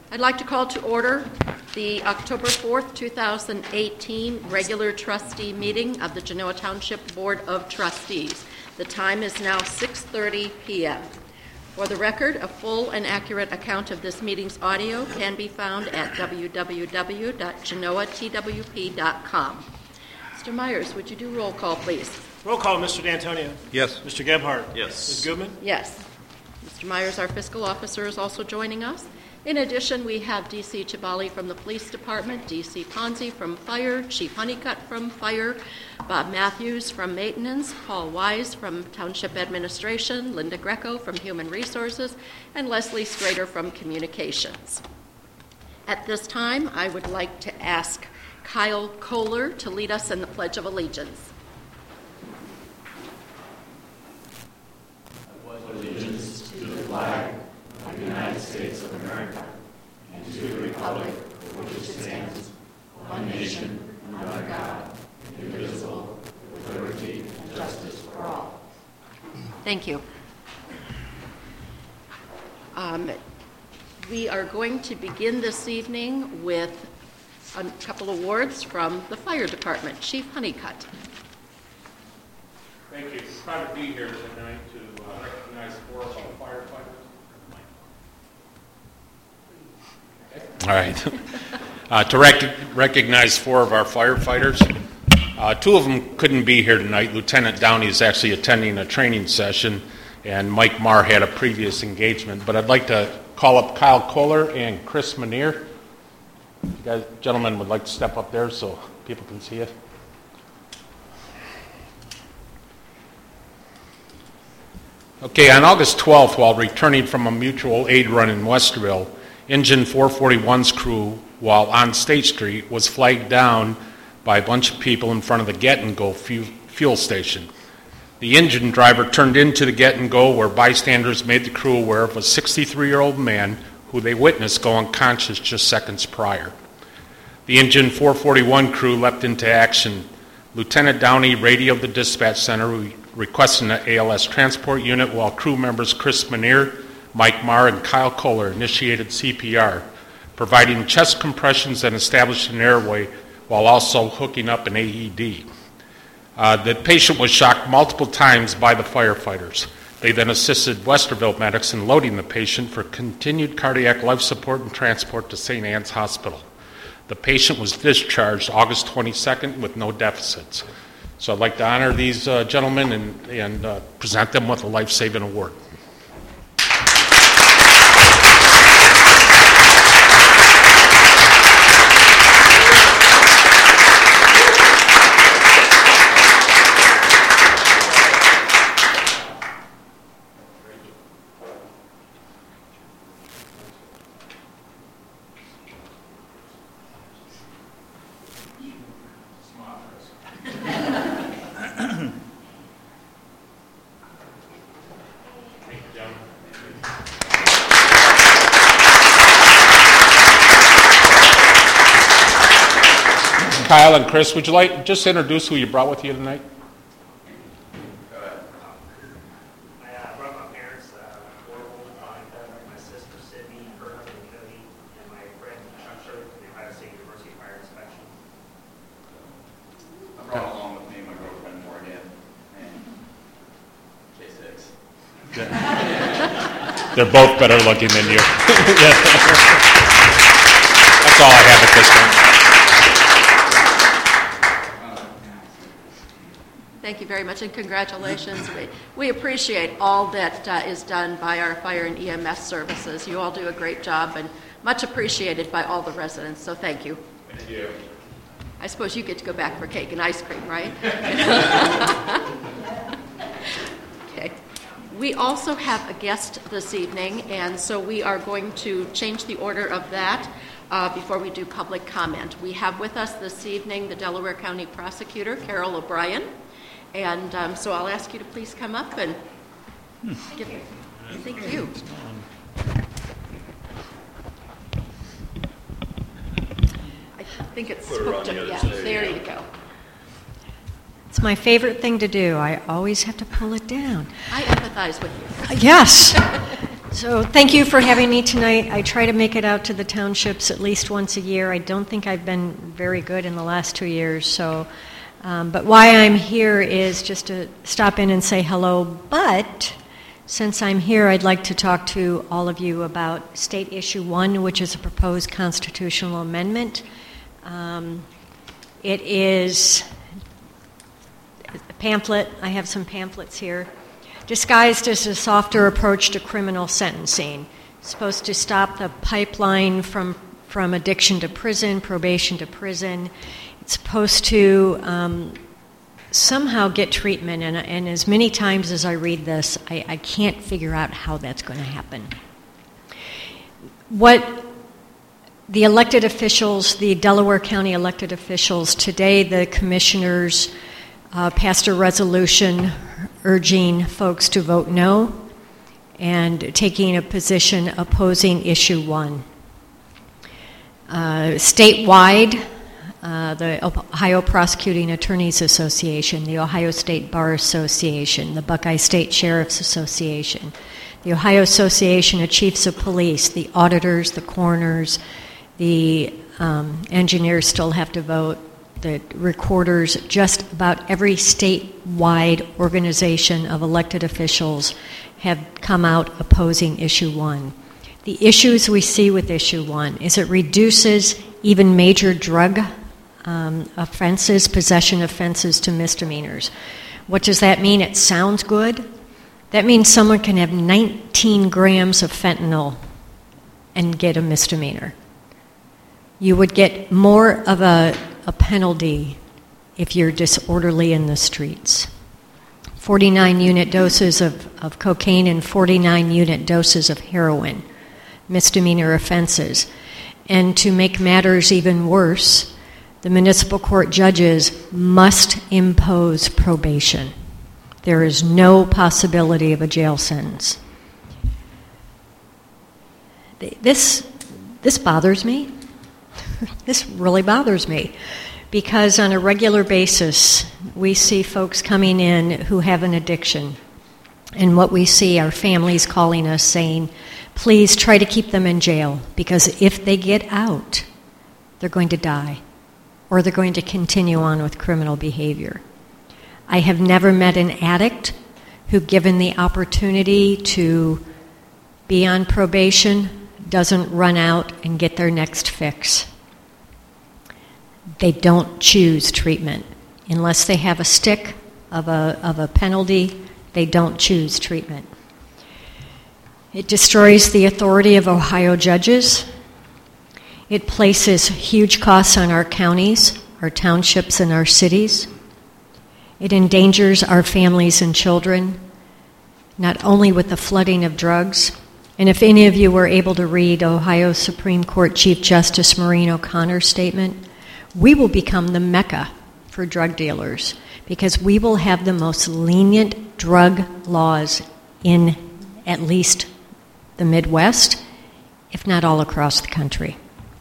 I'd like to call to order the October 4th, 2018 regular trustee meeting of the Genoa Township Board of Trustees. The time is now 6:30 p.m. For the record, a full and accurate account of this meeting's audio can be found at www.genoatwp.com. Mr. Myers, would you do roll call, please? Roll call, Mr. D'Antonio. Yes. Mr. Gebhardt. Yes. Ms. Goodman. Yes. Mr. Myers, our fiscal officer, is also joining us. In addition, we have D.C. Chibali from the Police Department, D.C. Ponzi from Fire, Chief Honeycutt from Fire, Bob Matthews from Maintenance, Paul Wise from Township Administration, Linda Greco from Human Resources, and Leslie Strader from Communications. At this time, I would like to ask Kyle Kohler to lead us in the Pledge of Allegiance. I pledge allegiance to the flag of the United States of America and to the republic for which it stands, one nation, under God, indivisible, with liberty and justice for all. Thank you. We are going to begin this evening with a couple awards from the Fire Department. Chief Honeycutt. Thank you. Proud to be here tonight to recognize 4 of our firefighters. All right. To recognize 4 of our firefighters. 2 of them couldn't be here tonight. Lieutenant Downey is actually attending a training session, and Mike Marr had a previous engagement. But I'd like to call up Kyle Kohler and Chris Manier. You guys, gentlemen, would like to step up there so people can see it. Okay, on August 12th, while returning from a mutual aid run in Westerville, Engine 441's crew, while on State Street, was flagged down by a bunch of people in front of the Get and Go fuel station. The engine driver turned into the Get and Go, where bystanders made the crew aware of a 63-year-old man who they witnessed go unconscious just seconds prior. The Engine 441 crew leapt into action. Lieutenant Downey radioed the dispatch center requesting an ALS transport unit, while crew members Chris Manier, Mike Marr, and Kyle Kohler initiated CPR, providing chest compressions and established an airway while also hooking up an AED. The patient was shocked multiple times by the firefighters. They then assisted Westerville medics in loading the patient for continued cardiac life support and transport to St. Anne's Hospital. The patient was discharged August 22nd with no deficits. So I'd like to honor these gentlemen and present them with a life-saving award. Kyle and Chris, would you like just to introduce who you brought with you tonight? I brought my parents, my sister Sydney, her husband Cody, and my friend Chuck Shirley from the Ohio State University Fire Inspection. I brought along with me my girlfriend Morgan and J6. They're both better looking than you. That's all I have at this point. Thank you very much, and congratulations. We appreciate all that is done by our fire and EMS services. You all do a great job and much appreciated by all the residents, so thank you. Thank you. I suppose you get to go back for cake and ice cream, right? Okay. We also have a guest this evening, and so we are going to change the order of that before we do public comment. We have with us this evening the Delaware County Prosecutor, Carol O'Brien. And so I'll ask you to please come up and give it. Thank you. I think it's hooked up. Yeah, there you go. It's my favorite thing to do. I always have to pull it down. I empathize with you. Yes. So thank you for having me tonight. I try to make it out to the townships at least once a year. I don't think I've been very good in the last 2 years. So, but why I'm here is just to stop in and say hello. But since I'm here, I'd like to talk to all of you about State Issue 1, which is a proposed constitutional amendment. It is a pamphlet. I have some pamphlets here. Disguised as a softer approach to criminal sentencing. It's supposed to stop the pipeline from addiction to prison, probation to prison. It's supposed to somehow get treatment, and as many times as I read this, I can't figure out how that's going to happen. What the elected officials, the Delaware County elected officials, today the commissioners passed a resolution urging folks to vote no and taking a position opposing Issue 1. Statewide, the Ohio Prosecuting Attorneys Association, the Ohio State Bar Association, the Buckeye State Sheriff's Association, the Ohio Association of Chiefs of Police, the auditors, the coroners, the engineers still have to vote, the recorders, just about every statewide organization of elected officials have come out opposing Issue 1. The issues we see with Issue 1 is it reduces even major drug offenses, possession offenses, to misdemeanors. What does that mean? It sounds good. That means someone can have 19 grams of fentanyl and get a misdemeanor. You would get more of a penalty if you're disorderly in the streets. 49 unit doses of cocaine and 49 unit doses of heroin, misdemeanor offenses. And to make matters even worse, the municipal court judges must impose probation. There is no possibility of a jail sentence. This bothers me. This really bothers me, because on a regular basis we see folks coming in who have an addiction, and what we see are families calling us saying, please try to keep them in jail, because if they get out, they're going to die, or they're going to continue on with criminal behavior. I have never met an addict who, given the opportunity to be on probation, doesn't run out and get their next fix. They don't choose treatment. Unless they have a stick of a penalty, they don't choose treatment. It destroys the authority of Ohio judges. It places huge costs on our counties, our townships, and our cities. It endangers our families and children, not only with the flooding of drugs. And if any of you were able to read Ohio Supreme Court Chief Justice Maureen O'Connor's statement, we will become the Mecca for drug dealers, because we will have the most lenient drug laws in at least the Midwest, if not all across the country.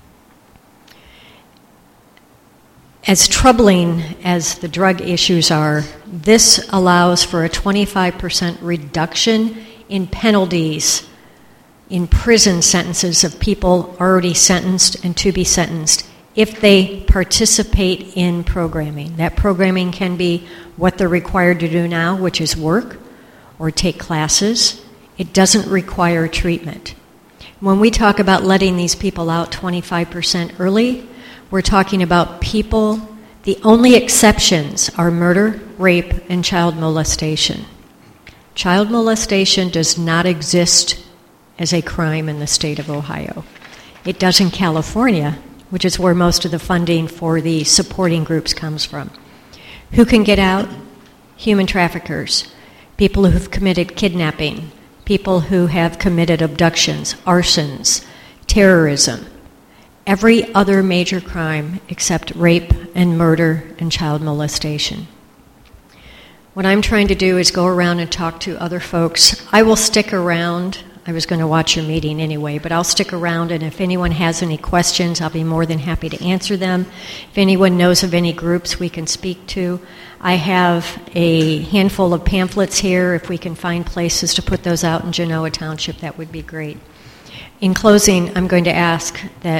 As troubling as the drug issues are, this allows for a 25% reduction in penalties in prison sentences of people already sentenced and to be sentenced if they participate in programming. That programming can be what they're required to do now, which is work or take classes. It doesn't require treatment. When we talk about letting these people out 25% early, we're talking about people, the only exceptions are murder, rape, and child molestation. Child molestation does not exist as a crime in the state of Ohio. It does in California, which is where most of the funding for the supporting groups comes from. Who can get out? Human traffickers, people who've committed kidnapping, people who have committed abductions, arsons, terrorism, every other major crime except rape and murder and child molestation. What I'm trying to do is go around and talk to other folks. I will stick around. I was going to watch your meeting anyway, but I'll stick around, and if anyone has any questions, I'll be more than happy to answer them. If anyone knows of any groups we can speak to, I have a handful of pamphlets here. If we can find places to put those out in Genoa Township, that would be great. In closing, I'm going to ask that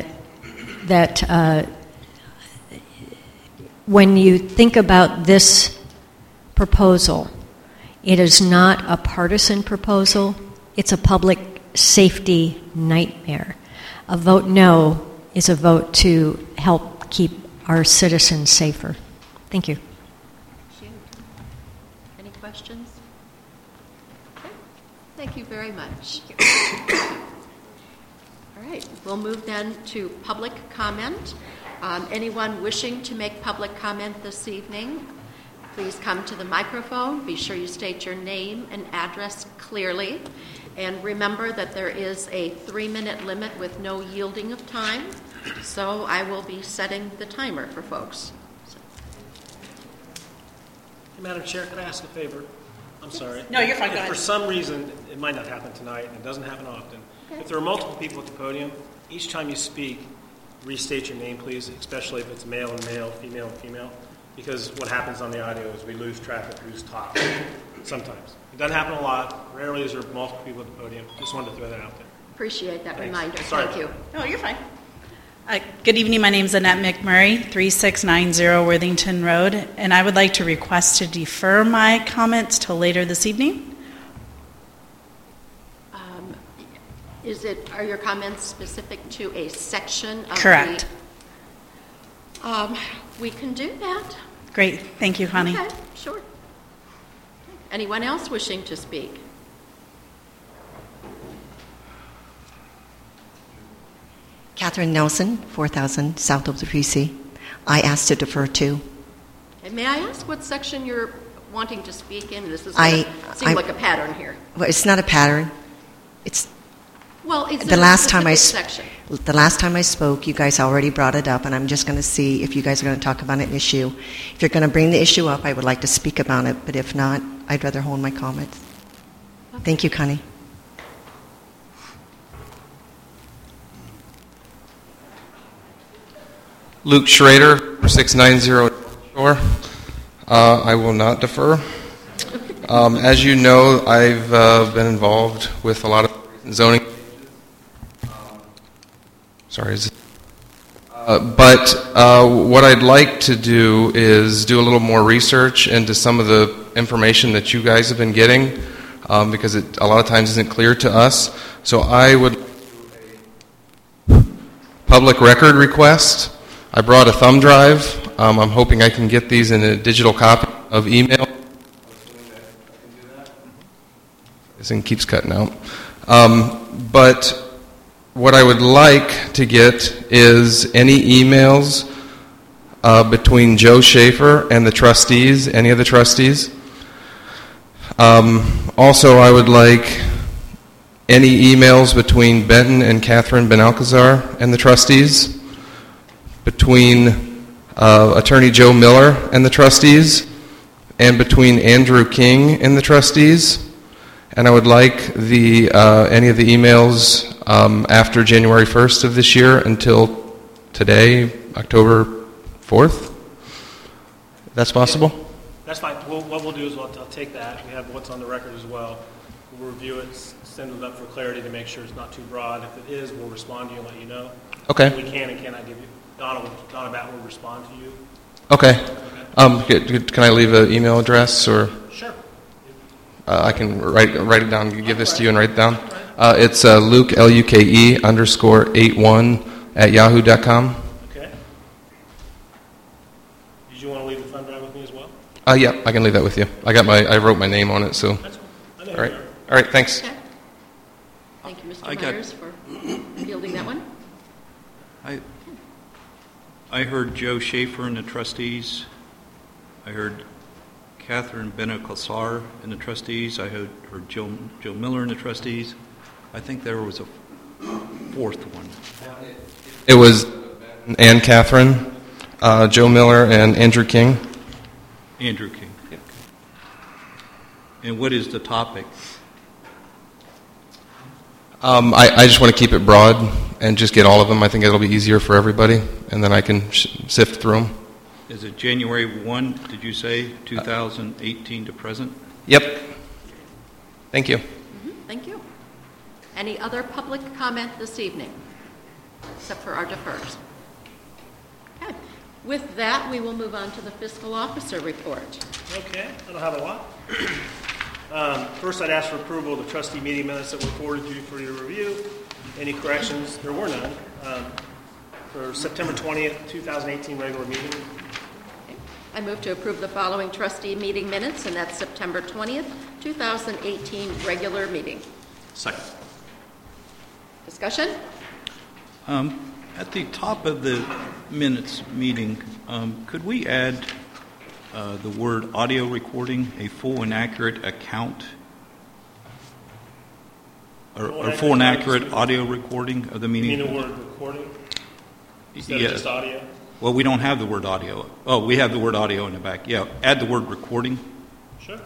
when you think about this proposal, it is not a partisan proposal. It's a public safety nightmare. A vote no is a vote to help keep our citizens safer. Thank you. Any questions? Okay. Thank you very much. All right, we'll move then to public comment. Anyone wishing to make public comment this evening, please come to the microphone. Be sure you state your name and address clearly. And remember that there is a 3-minute limit with no yielding of time. So I will be setting the timer for folks. Madam Chair, could I ask a favor? I'm sorry. No, you're fine. Go If ahead. for some reason, it might not happen tonight, and it doesn't happen often, if there are multiple people at the podium, each time you speak, restate your name, please, especially if it's male and male, female and female, because what happens on the audio is we lose track of who's talking sometimes. It doesn't happen a lot. Rarely is there multiple people at the podium. Just wanted to throw that out there. Appreciate that Thanks. reminder. Sorry. Thank you. No, you're fine. Good evening. My name is Annette McMurray, 3690 Worthington Road, and I would like to request to defer my comments till later this evening. Are your comments specific to a section of Correct. We can do that. Great. Thank you, Connie. Okay, sure. Anyone else wishing to speak? Catherine Nelson, 4000 South of the PC. I asked to defer to. And may I ask what section you're wanting to speak in? This is going to seem like a pattern here. Well, it's not a pattern. It's Well, is the last time section? The last time I spoke, you guys already brought it up, and I'm just going to see if you guys are going to talk about an issue. If you're going to bring the issue up, I would like to speak about it, but if not, I'd rather hold my comments. Okay. Thank you, Connie. Luke Schrader, 690 Shore. I will not defer. As you know, I've been involved with a lot of zoning. But what I'd like to do is do a little more research into some of the information that you guys have been getting, because it a lot of times isn't clear to us. So I would do a public record request. I brought a thumb drive. I'm hoping I can get these in a digital copy of email. This thing keeps cutting out. But what I would like to get is any emails between Joe Schaefer and the trustees, any of the trustees. Also, I would like any emails between Benton and Catherine Benalcazar and the trustees, between Attorney Joe Miller and the trustees, and between Andrew King and the trustees. And I would like the any of the emails after January 1st of this year until today, October 4th. That's possible? That's fine. What we'll do is I'll take that. We have what's on the record as well. We'll review it, send it up for clarity to make sure it's not too broad. If it is, we'll respond to you and let you know. Okay. We can and cannot give you. Donna Batten will respond to you. Okay. Can I leave an email address or? Sure. I can write it down. Give this to you and write it down. It's Luke LUKE _81 @ Okay. Did you want to leave the thumb drive with me as well? Yeah, I can leave that with you. I wrote my name on it, so. That's cool. I know All right. you are. All right. Thanks. Okay. Thank you, Mr. Myers, for fielding that one. I heard Joe Schaefer and the trustees. I heard Catherine Benacalsar and the trustees. I heard Joe Miller and the trustees. I think there was a fourth one. It was Ann Catherine, Joe Miller, and Andrew King. Andrew King. Yep. And what is the topic? I just want to keep it broad and just get all of them. I think it'll be easier for everybody, and then I can sift through them. Is it January 1, did you say, 2018 to present? Yep. Thank you. Thank you. Any other public comment this evening, except for our defers? Okay. With that, we will move on to the fiscal officer report. Okay, I don't have a lot. First, I'd ask for approval of the trustee meeting minutes that were forwarded to you for your review. Any corrections? There were none. For September 20th, 2018 regular meeting. I move to approve the following trustee meeting minutes, and that's September 20th, 2018 regular meeting. Second. Discussion? At the top of the minutes meeting, could we add the word audio recording, a full and accurate account, or full and accurate audio recording of the meeting? You mean the word recording? Instead of just audio? Well, we don't have the word audio. Oh, we have the word audio in the back. Yeah, add the word recording. Sure.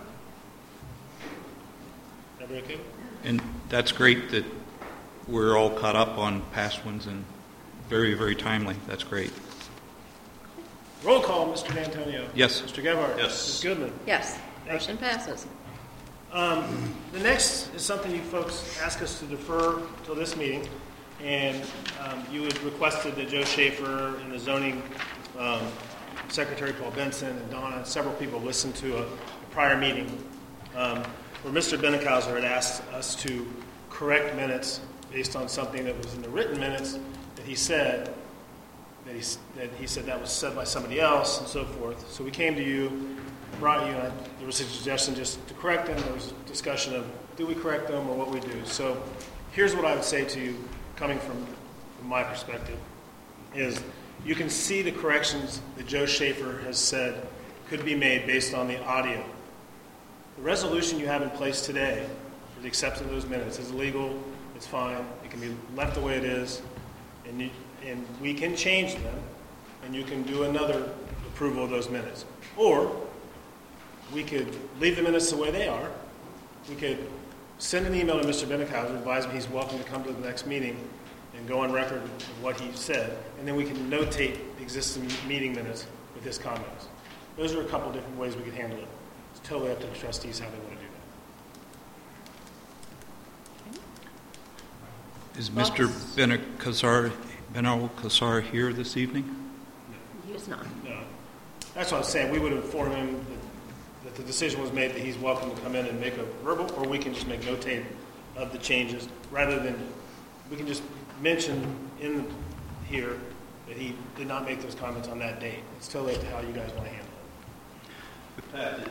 Everybody okay? And that's great that we're all caught up on past ones and very, very timely. That's great. Roll call, Mr. D'Antonio. Yes. Mr. Gebhardt. Yes. Ms. Goodman. Yes. Motion passes. The next is something you folks asked us to defer till this meeting, and you had requested that Joe Schaefer and the zoning secretary, Paul Benson, and Donna, and several people listen to a prior meeting where Mr. Benecauser had asked us to correct minutes based on something that was in the written minutes that he said that was said by somebody else and so forth. So we came to you, brought you, and there was a suggestion just to correct them. There was a discussion of do we correct them or what we do. So here's what I would say to you, coming from my perspective, is you can see the corrections that Joe Schaefer has said could be made based on the audio. The resolution you have in place today for the acceptance of those minutes is legal. It's fine. It can be left the way it is, and we can change them, and you can do another approval of those minutes. Or we could leave the minutes the way they are. We could send an email to Mr. Benecauser, advise him he's welcome to come to the next meeting and go on record of what he said, and then we can notate the existing meeting minutes with his comments. Those are a couple different ways we could handle it. It's totally up to the trustees how they want to do that. Is Mr. Benecauser here this evening? He is not. No. That's what I was saying. We would inform him that the decision was made that he's welcome to come in and make a verbal, or we can just make notate of the changes, rather than we can just mention in here that he did not make those comments on that date. It's totally up to how you guys want to handle it.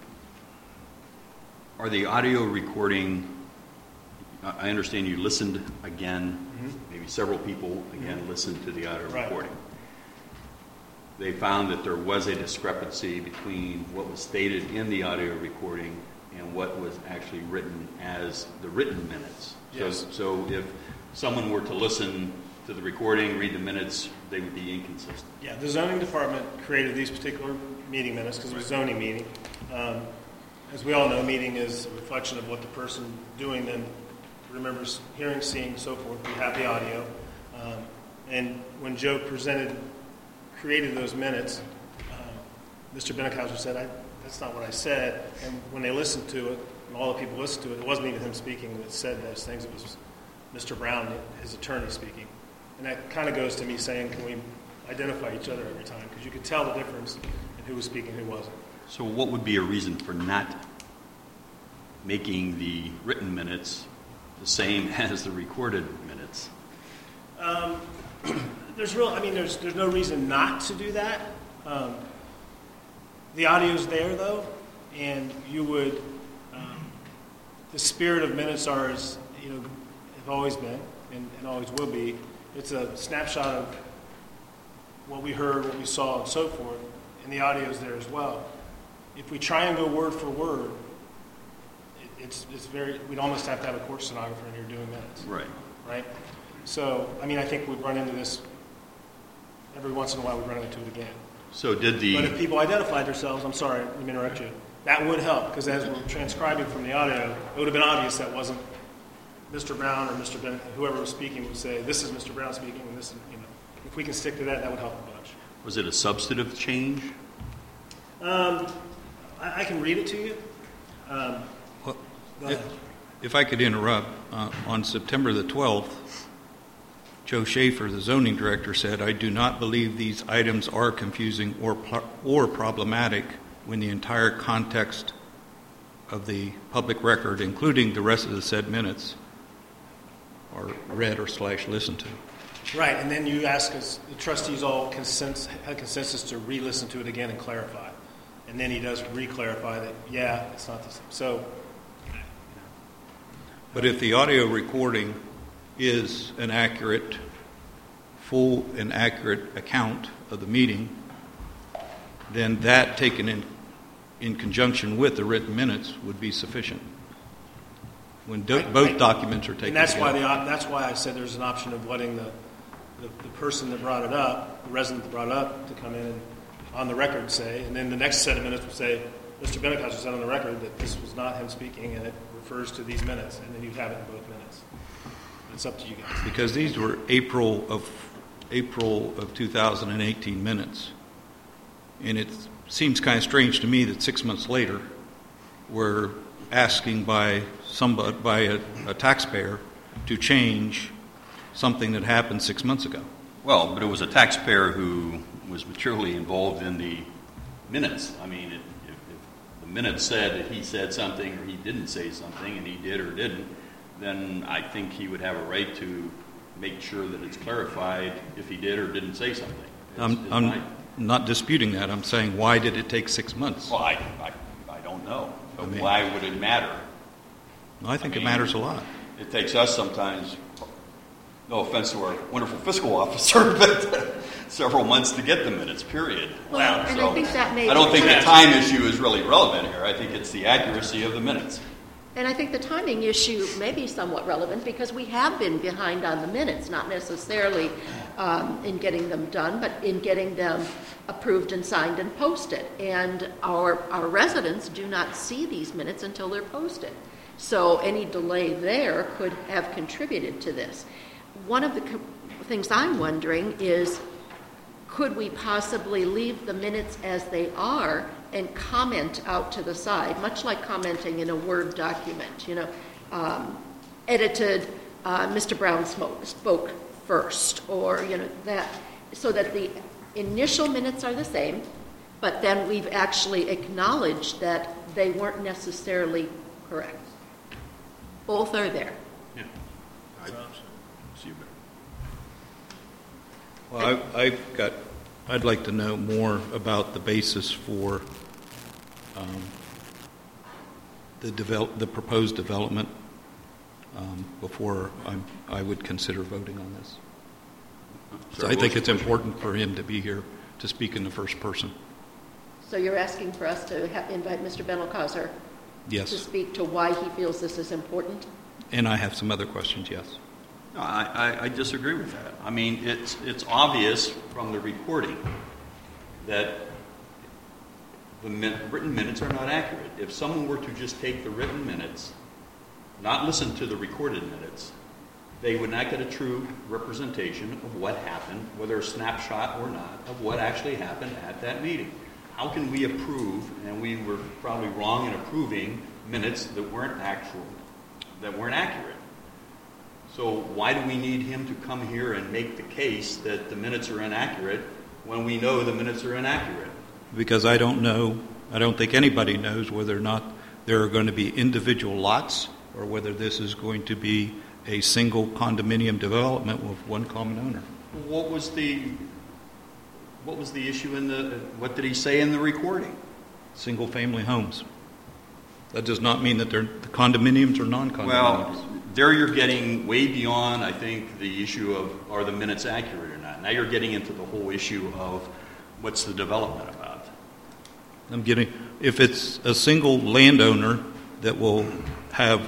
Are the audio recording, I understand you listened again, maybe several people again listened to the audio recording. They found that there was a discrepancy between what was stated in the audio recording and what was actually written as the written minutes. Yes. So if someone were to listen to the recording, read the minutes, they would be inconsistent. Yeah, the zoning department created these particular meeting minutes because it was a zoning meeting. As we all know, meeting is a reflection of what the person doing then remembers hearing, seeing, so forth. We have the audio. And when Joe created those minutes, Mr. Benecauser said, that's not what I said. And when they listened to it, and all the people listened to it, it wasn't even him speaking that said those things. It was Mr. Brown, his attorney, speaking. And that kind of goes to me saying, can we identify each other every time? Because you could tell the difference in who was speaking and who wasn't. So what would be a reason for not making the written minutes the same as the recorded minutes? There's no reason not to do that. The audio's there, though, and you would, the spirit of minutes are, as have always been and always will be. It's a snapshot of what we heard, what we saw, and so forth, and the audio's there as well. If we try and go word for word, we'd almost have to have a court stenographer in here doing minutes. Right? So, I think we'd run into this every once in a while. We'd run into it again. So But if people identified themselves, I'm sorry, let me interrupt you. That would help, because as we're transcribing from the audio, it would have been obvious that wasn't Mr. Brown or Mr. Bennett, whoever was speaking would say, this is Mr. Brown speaking, and this is, if we can stick to that, that would help a bunch. Was it a substantive change? I can read it to you. Well, Go ahead. if I could interrupt, on September the 12th, Joe Schaefer, the zoning director, said, "I do not believe these items are confusing or problematic when the entire context of the public record, including the rest of the said minutes, are read or / listened to." Right, and then you ask us, the trustees all had consensus to re-listen to it again and clarify. And then he does re-clarify that, yeah, it's not the same. So, But if the audio recording is an accurate, full and accurate account of the meeting, then that taken in conjunction with the written minutes would be sufficient. When both documents are taken and that's together. that's why I said there's an option of letting the person that brought it up, the resident that brought it up, to come in and on the record say, and then the next set of minutes would say, Mr. Benicoz said on the record that this was not him speaking, and it refers to these minutes, and then you have it in both minutes. It's up to you guys. Because these were April of 2018 minutes, and it seems kind of strange to me that 6 months later, we're asking by a taxpayer to change something that happened 6 months ago. Well, but it was a taxpayer who was materially involved in the minutes. I mean, if the minutes said that he said something or he didn't say something, and he did or didn't, then I think he would have a right to make sure that it's clarified if he did or didn't say something. I'm not disputing that. I'm saying, why did it take 6 months? Well, I don't know. But why would it matter? I think it matters a lot. It takes us sometimes, no offense to our wonderful fiscal officer, but several months to get the minutes, period. Well, and I think that may I don't be think true. the time issue is really relevant here. I think it's the accuracy of the minutes. And I think the timing issue may be somewhat relevant because we have been behind on the minutes, not necessarily in getting them done, but in getting them approved and signed and posted. And our residents do not see these minutes until they're posted. So any delay there could have contributed to this. One of the things I'm wondering is, could we possibly leave the minutes as they are and comment out to the side, much like commenting in a Word document, edited, Mr. Brown spoke first, or, that, so that the initial minutes are the same, but then we've actually acknowledged that they weren't necessarily correct. Both are there. Yeah. See you Well, I'd like to know more about the basis for the proposed development before I would consider voting on this. So I think it's important for him to be here to speak in the first person. So you're asking for us to invite Mr. Benelkauser Yes. to speak to why he feels this is important? And I have some other questions, yes. No, I disagree with that. I mean, it's obvious from the recording that the written minutes are not accurate. If someone were to just take the written minutes, not listen to the recorded minutes, they would not get a true representation of what happened, whether a snapshot or not, of what actually happened at that meeting. How can we approve, and we were probably wrong in approving minutes that weren't accurate? So why do we need him to come here and make the case that the minutes are inaccurate when we know the minutes are inaccurate? Because I don't think anybody knows whether or not there are going to be individual lots or whether this is going to be a single condominium development with one common owner. What was the issue what did he say in the recording? Single-family homes. That does not mean that the condominiums are non-condominiums. Well, there you're getting way beyond, I think, the issue of are the minutes accurate or not. Now you're getting into the whole issue of what's the development about. If it's a single landowner that will have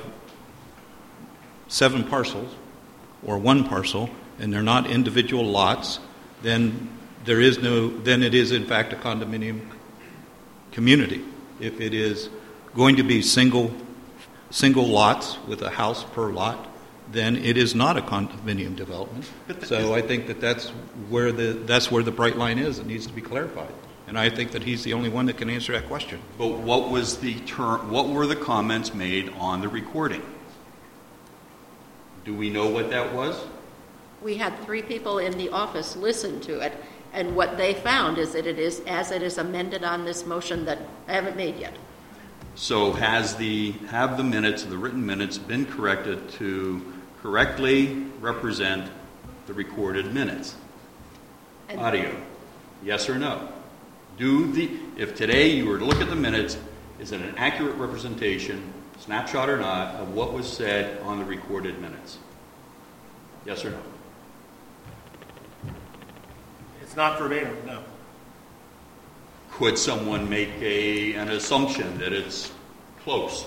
7 parcels or 1 parcel, and they're not individual lots, then it is in fact a condominium community. If it is going to be single lots with a house per lot, then it is not a condominium development. So I think that's where the bright line is. It needs to be clarified. And I think that he's the only one that can answer that question. But what was the term? What were the comments made on the recording? Do we know what that was? We had 3 people in the office listen to it, and what they found is that it is as it is amended on this motion that I haven't made yet. So have the minutes, the written minutes, been corrected to correctly represent the recorded minutes? And audio, yes or no? If today you were to look at the minutes, is it an accurate representation, snapshot or not, of what was said on the recorded minutes? Yes or no? It's not verbatim, no. Could someone make an assumption that it's close?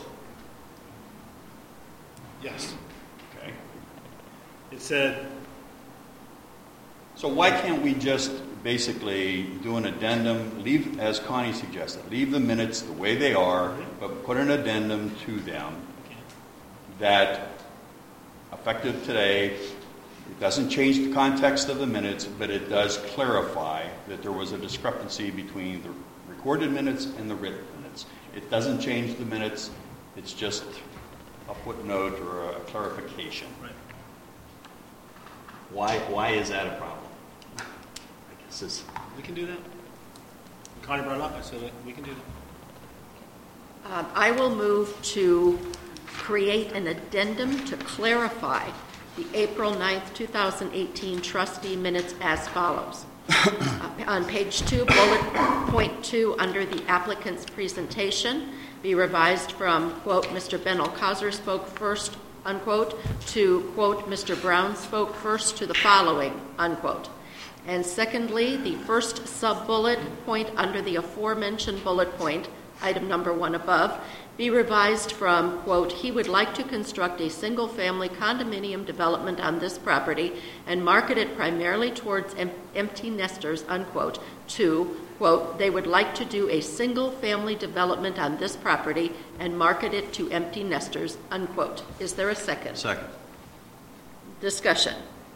Yes. Okay. It said. So why can't we just basically do an addendum, leave, as Connie suggested, leave the minutes the way they are, but put an addendum to them that, effective today, it doesn't change the context of the minutes, but it does clarify that there was a discrepancy between the recorded minutes and the written minutes. It doesn't change the minutes, it's just a footnote or a clarification. Right. Why is that a problem? I guess it's... We can do that. Connie brought it up, I said that we can do that. I will move to create an addendum to clarify the April 9th, 2018 trustee minutes as follows. On page 2, bullet point 2, under the applicant's presentation, be revised from, quote, Mr. Ben Alcázar spoke first, unquote, to, quote, Mr. Brown spoke first to the following, unquote. And secondly, the first sub-bullet point under the aforementioned bullet point, item number 1 above, be revised from, quote, he would like to construct a single-family condominium development on this property and market it primarily towards empty nesters, unquote, to, quote, they would like to do a single-family development on this property and market it to empty nesters, unquote. Is there a second? Second. Discussion.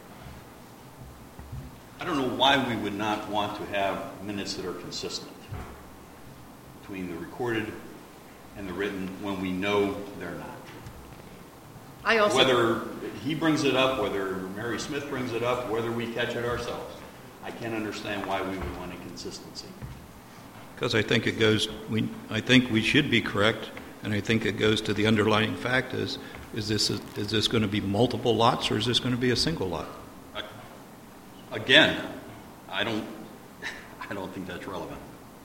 I don't know why we would not want to have minutes that are consistent between the recorded and the written when we know they're not. I also, whether he brings it up, whether Mary Smith brings it up, whether we catch it ourselves, I can't understand why we would want inconsistency. Because I think it goes. I think we should be correct, and I think it goes to the underlying fact: is this going to be multiple lots, or is this going to be a single lot? Again, I don't think that's relevant.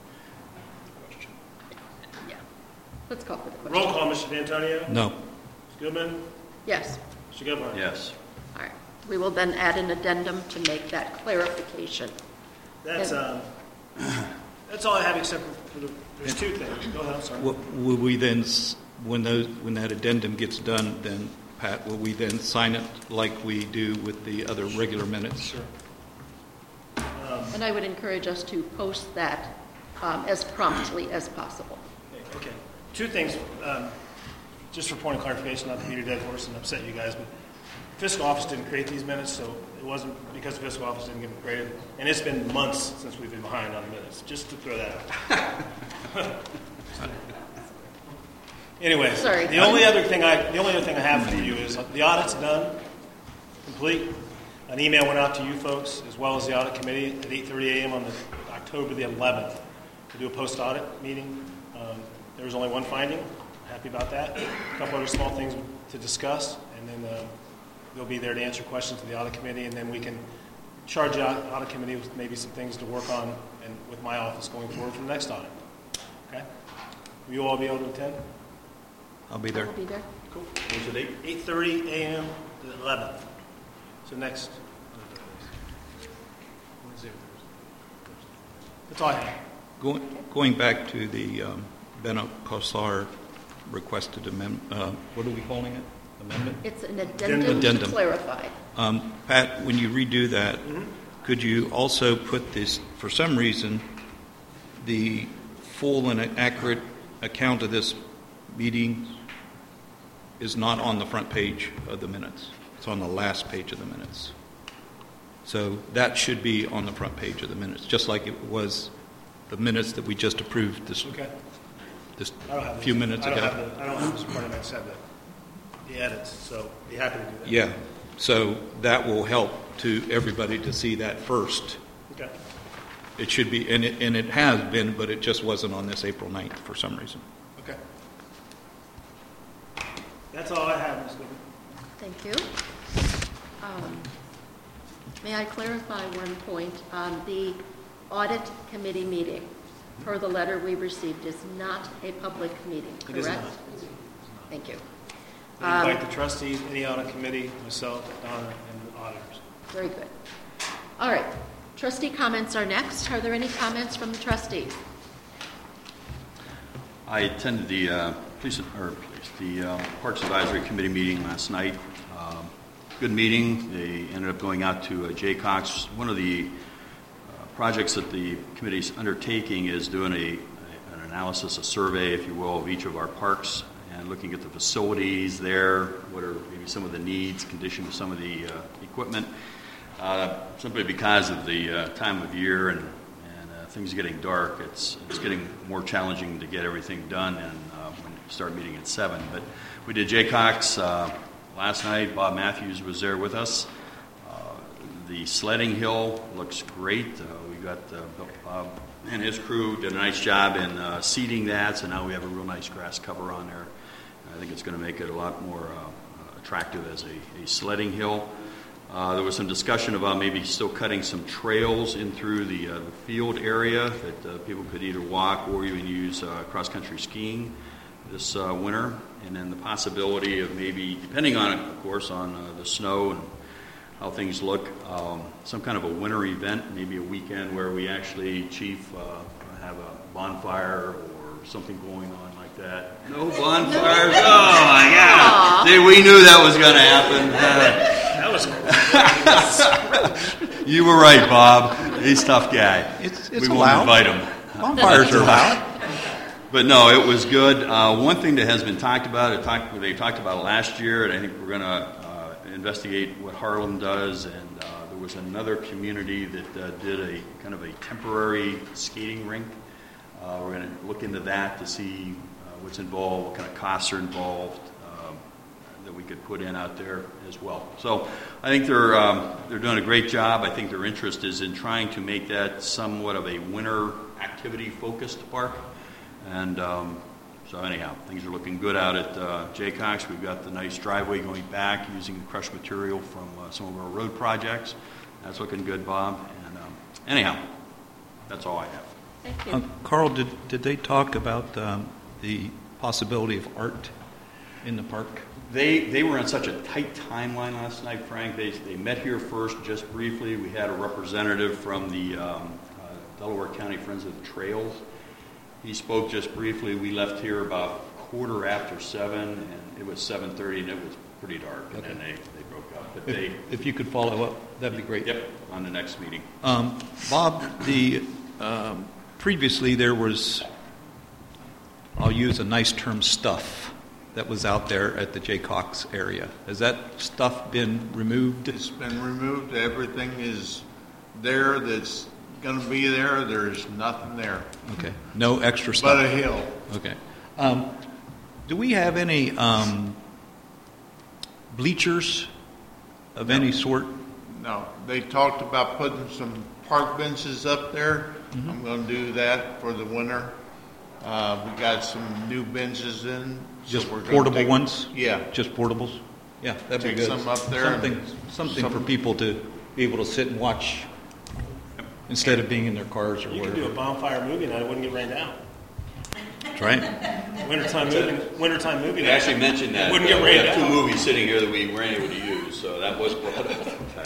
yeah. Let's call for the question. Roll call, Mr. D'Antonio? No. Ms. Goodman? Yes. Mr. Goodman? Yes. All right. We will then add an addendum to make that clarification. That's all I have except for there's 2 things. Go ahead, I'm sorry. Will we then, when that addendum gets done, then, Pat, will we then sign it like we do with the other regular minutes? Sure. And I would encourage us to post that as promptly as possible. Okay. 2 things, just for point of clarification, not to beat a dead horse and upset you guys, but fiscal office didn't create these minutes, so it wasn't because the fiscal office didn't get them created. And it's been months since we've been behind on the minutes, just to throw that out. Anyway, Sorry. the only other thing I have for you is the audit's done, complete. An email went out to you folks as well as the audit committee at 8:30 a.m. on October the 11th to do a post-audit meeting. There was only one finding. Happy about that. A couple other small things to discuss, and then they'll be there to answer questions to the audit committee, and then we can charge the audit committee with maybe some things to work on and with my office going forward for the next audit. Okay? Will you all be able to attend? I'll be there. I'll be there. Cool. What's the date? 8:30 a.m. to the 11th. So next. Wednesday or Thursday. That's all I have. Going back to the Ben Alcázar requested amendment, what are we calling it? Amendment? It's an addendum to clarify. Pat, when you redo that, could you also put this, for some reason, the full and accurate account of this meeting is not on the front page of the minutes? It's on the last page of the minutes. So that should be on the front page of the minutes, just like it was the minutes that we just approved this few minutes ago. I don't have this part of it said that. The edits, so be happy to do that. Yeah, so that will help to everybody to see that first. Okay. It should be, and it has been, but it just wasn't on this April 9th for some reason. Okay. That's all I have, Ms. Goodman. Thank you. May I clarify one point? The audit committee meeting, per the letter we received, is not a public meeting, correct? It is not. Thank you. I invite the trustees, any audit committee, myself, Donna, and the auditors. Very good. All right. Trustee comments are next. Are there any comments from the trustees? I attended the Parks Advisory Committee meeting last night. Good meeting. They ended up going out to Jaycox. One of the projects that the committee is undertaking is doing an analysis, a survey, if you will, of each of our parks and looking at the facilities there, what are maybe some of the needs, condition of some of the equipment. Simply because of the time of year and things getting dark, it's getting more challenging to get everything done and when you start meeting at 7. But we did Jaycox last night. Bob Matthews was there with us. The sledding hill looks great. We got Bob and his crew did a nice job in seeding that, so now we have a real nice grass cover on there. I think it's going to make it a lot more attractive as a sledding hill. There was some discussion about maybe still cutting some trails in through the field area that people could either walk or even use cross-country skiing this winter. And then the possibility of maybe, depending on it, of course, on the snow and how things look, some kind of a winter event, maybe a weekend where we actually, Chief, have a bonfire or something going on like that. No bonfires? Oh, my God. See, we knew that was going to happen. That was cool. You were right, Bob. He's a tough guy. It's we allowed. won't invite him. Bonfires are allowed. But no, it was good. One thing that has been talked about, they talked about it last year, and I think we're going to investigate what Harlem does. And there was another community that did a kind of a temporary skating rink. We're going to look into that to see what's involved, what kind of costs are involved that we could put in out there as well. So I think they're doing a great job. I think their interest is in trying to make that somewhat of a winter activity-focused park. And so anyhow, things are looking good out at Jaycox. We've got the nice driveway going back using the crushed material from some of our road projects. That's looking good, Bob. And anyhow, that's all I have. Thank you. Carl, did they talk about the possibility of art in the park? They were on such a tight timeline last night, Frank. They met here first just briefly. We had a representative from the Delaware County Friends of the Trails. He spoke just briefly. We left here about 7:15, and it was 7:30, and it was pretty dark, and then they broke up. But if you could follow up, that'd be great. Yep, on the next meeting. Bob, previously there was, I'll use a nice term, stuff that was out there at the Jaycox area. Has that stuff been removed? It's been removed. Everything is there that's going to be there. There's nothing there. Okay. No extra stuff. But a hill. Okay. Do we have any bleachers of any sort? No. They talked about putting some park benches up there. Mm-hmm. I'm going to do that for the winter. We got some new benches in. Just portable ones? Yeah. Just portables? Yeah, that'd be good. Take some up there. Something for people to be able to sit and watch instead of being in their cars or whatever. You could do a bonfire movie night. It wouldn't get rained out. That's right. Wintertime movie night. I actually mentioned that. Wouldn't get rained we have out. 2 movies sitting here that we weren't able to use, so that was brought up.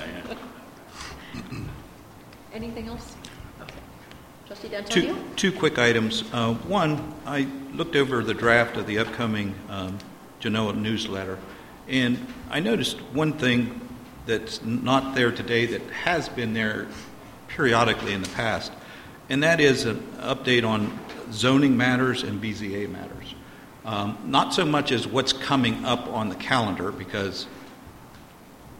Anything else? Okay. Trustee D'Antonio? Two quick items. One, I looked over the draft of the upcoming Genoa newsletter, and I noticed one thing that's not there today that has been there periodically in the past, and that is an update on zoning matters and BZA matters. Not so much as what's coming up on the calendar, because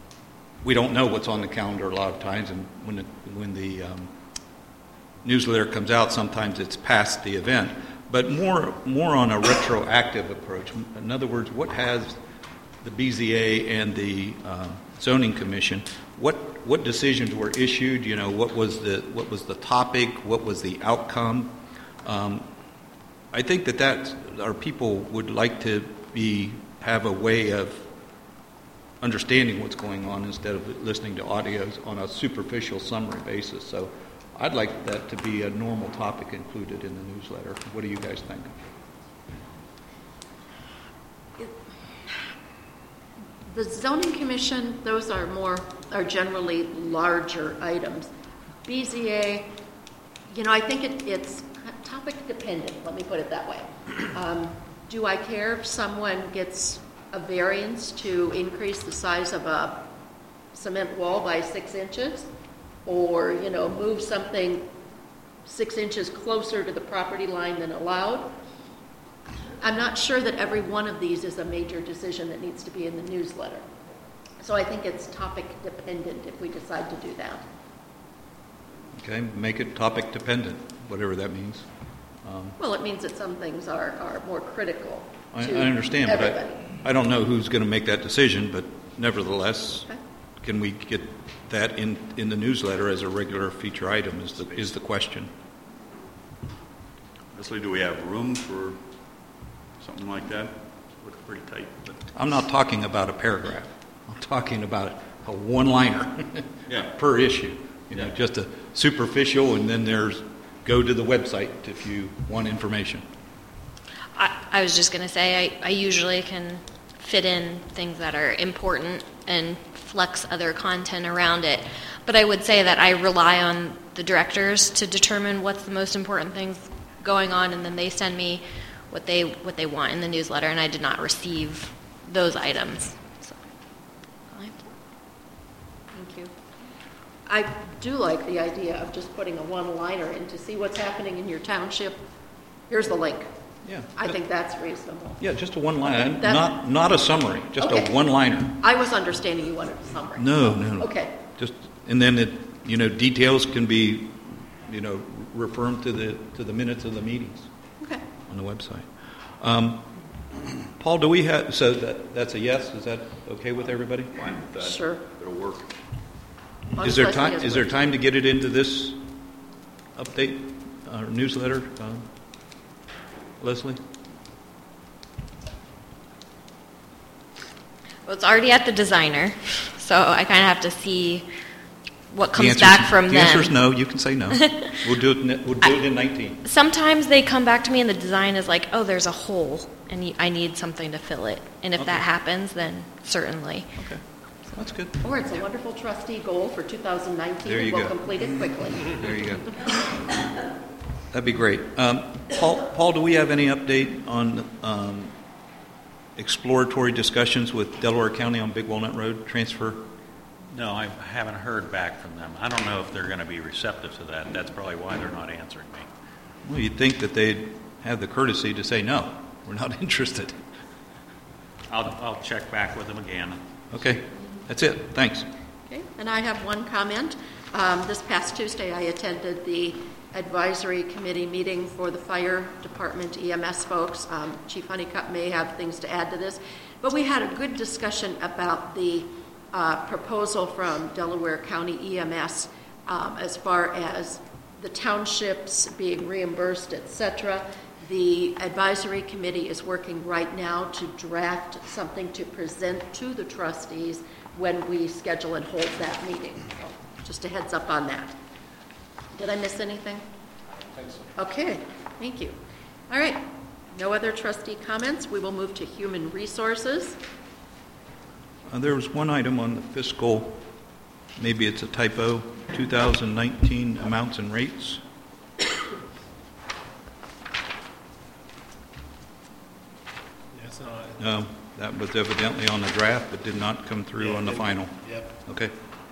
we don't know what's on the calendar a lot of times, and when the newsletter comes out, sometimes it's past the event. But more on a retroactive approach. In other words, what has the BZA and the Zoning Commission, what decisions were issued? You know, what was the topic? What was the outcome? I think that our people would like to have a way of understanding what's going on instead of listening to audios on a superficial summary basis. So I'd like that to be a normal topic included in the newsletter. What do you guys think? The Zoning Commission, those are generally larger items. BZA, I think it's topic dependent, let me put it that way. Do I care if someone gets a variance to increase the size of a cement wall by 6 inches? Or, move something 6 inches closer to the property line than allowed? I'm not sure that every one of these is a major decision that needs to be in the newsletter. So I think it's topic dependent if we decide to do that. Okay, make it topic dependent, whatever that means. Well, it means that some things are more critical I to understand, everybody. but I don't know who's going to make that decision, but nevertheless, Okay. can we get that in the newsletter as a regular feature item is the question. Leslie, do we have room for something like that? Looks pretty tight. But I'm not talking about a paragraph. I'm talking about a one-liner per issue. Just a superficial, and then there's go to the website if you want information. I was just going to say I usually can fit in things that are important and flex other content around it. But I would say that I rely on the directors to determine what's the most important things going on, and then they send me what they want in the newsletter, and I did not receive those items. So, Thank you. I do like the idea of just putting a one-liner in to see what's happening in your township. Here's the link. Yeah. I think that's reasonable. Yeah, just a one-liner, That- not a summary, just Okay. a one-liner. I was understanding you wanted a summary. No. Okay. Just and then details can be, referred to the minutes of the meetings. Okay. On the website. Paul, do we have? So that's a yes. Is that okay with everybody? fine with that. Sure. It'll work. Is there time? Is there time to get it into this update newsletter, Leslie? well, it's already at the designer, so I kind of have to see what comes The back answer's- from the them. answer is no. You can say no. We'll do it in 19. Sometimes they come back to me and the design is like, oh, there's a hole, and I need something to fill it. And if that happens, then certainly. Okay, that's good. Or it's a wonderful trustee goal for 2019. There you We'll go. complete it quickly. There you go. That'd be great. Paul, do we have any update on exploratory discussions with Delaware County on Big Walnut Road transfer? No, I haven't heard back from them. I don't know if they're going to be receptive to that. That's probably why they're not answering me. Well, you'd think that they'd have the courtesy to say, no, we're not interested. I'll check back with them again. Okay, that's it. Thanks. Okay, and I have one comment. This past Tuesday, I attended the advisory committee meeting for the fire department EMS folks. Chief Honeycutt may have things to add to this, but we had a good discussion about the proposal from Delaware County EMS as far as the townships being reimbursed, etc. The advisory committee is working right now to draft something to present to the trustees when we schedule and hold that meeting. So just a heads up on that. Did I miss anything? I think so. Okay, thank you. All right, no other trustee comments. We will move to human resources. There was one item on the fiscal, maybe it's a typo, 2019 amounts and rates. That's not. No, that was evidently on the draft, but did not come through on the final. Yep. Okay.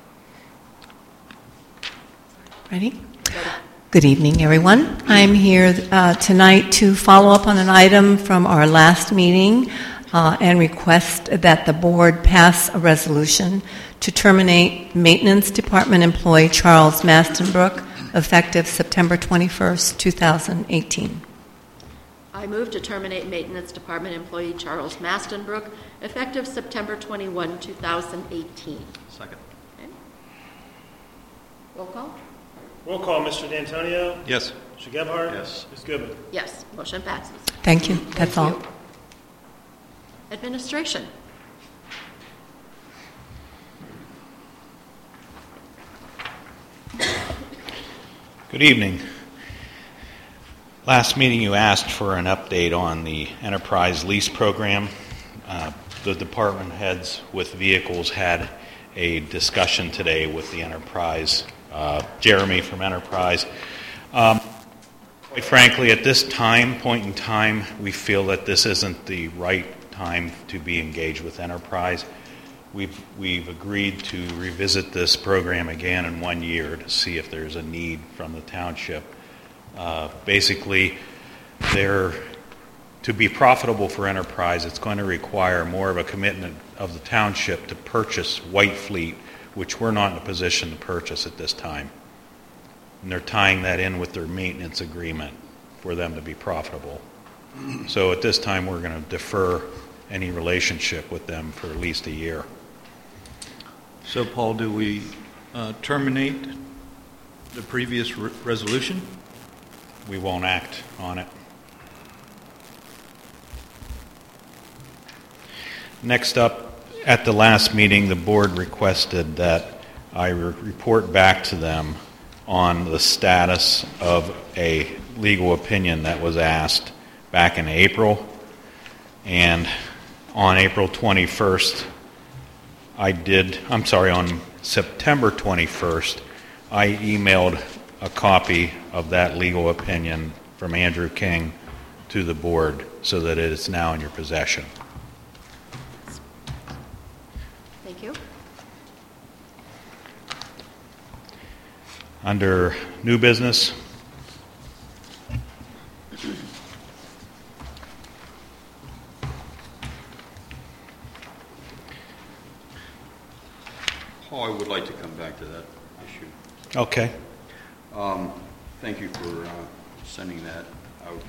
Ready? Good evening, everyone. I'm here tonight to follow up on an item from our last meeting and request that the board pass a resolution to terminate Maintenance Department employee Charles Mastenbrook effective September 21st, 2018. I move to terminate Maintenance Department employee Charles Mastenbrook effective September 21, 2018. Second. Okay. Roll call? Roll call, Mr. D'Antonio? Yes. Mr. Gebhardt? Yes. Ms. Goodman? Yes, motion passes. Thank you. That's all. Thank you. Administration. Good evening. Last meeting you asked for an update on the enterprise lease program. The department heads with vehicles had a discussion today with the enterprise, Jeremy from Enterprise. Quite frankly, at this point in time, we feel that this isn't the right time to be engaged with Enterprise. We've agreed to revisit this program again in 1 year to see if there's a need from the township. Basically, to be profitable for Enterprise, it's going to require more of a commitment of the township to purchase White Fleet, which we're not in a position to purchase at this time. And they're tying that in with their maintenance agreement for them to be profitable. So at this time, we're going to defer any relationship with them for at least a year. So, Paul, do we terminate the previous resolution? We won't act on it. Next up, at the last meeting, the board requested that I report back to them on the status of a legal opinion that was asked back in April. And on April 21st, on September 21st, I emailed a copy of that legal opinion from Andrew King to the board so that it is now in your possession. Thank you. Under new business, Paul, I would like to come back to that issue. okay. Thank you for sending that out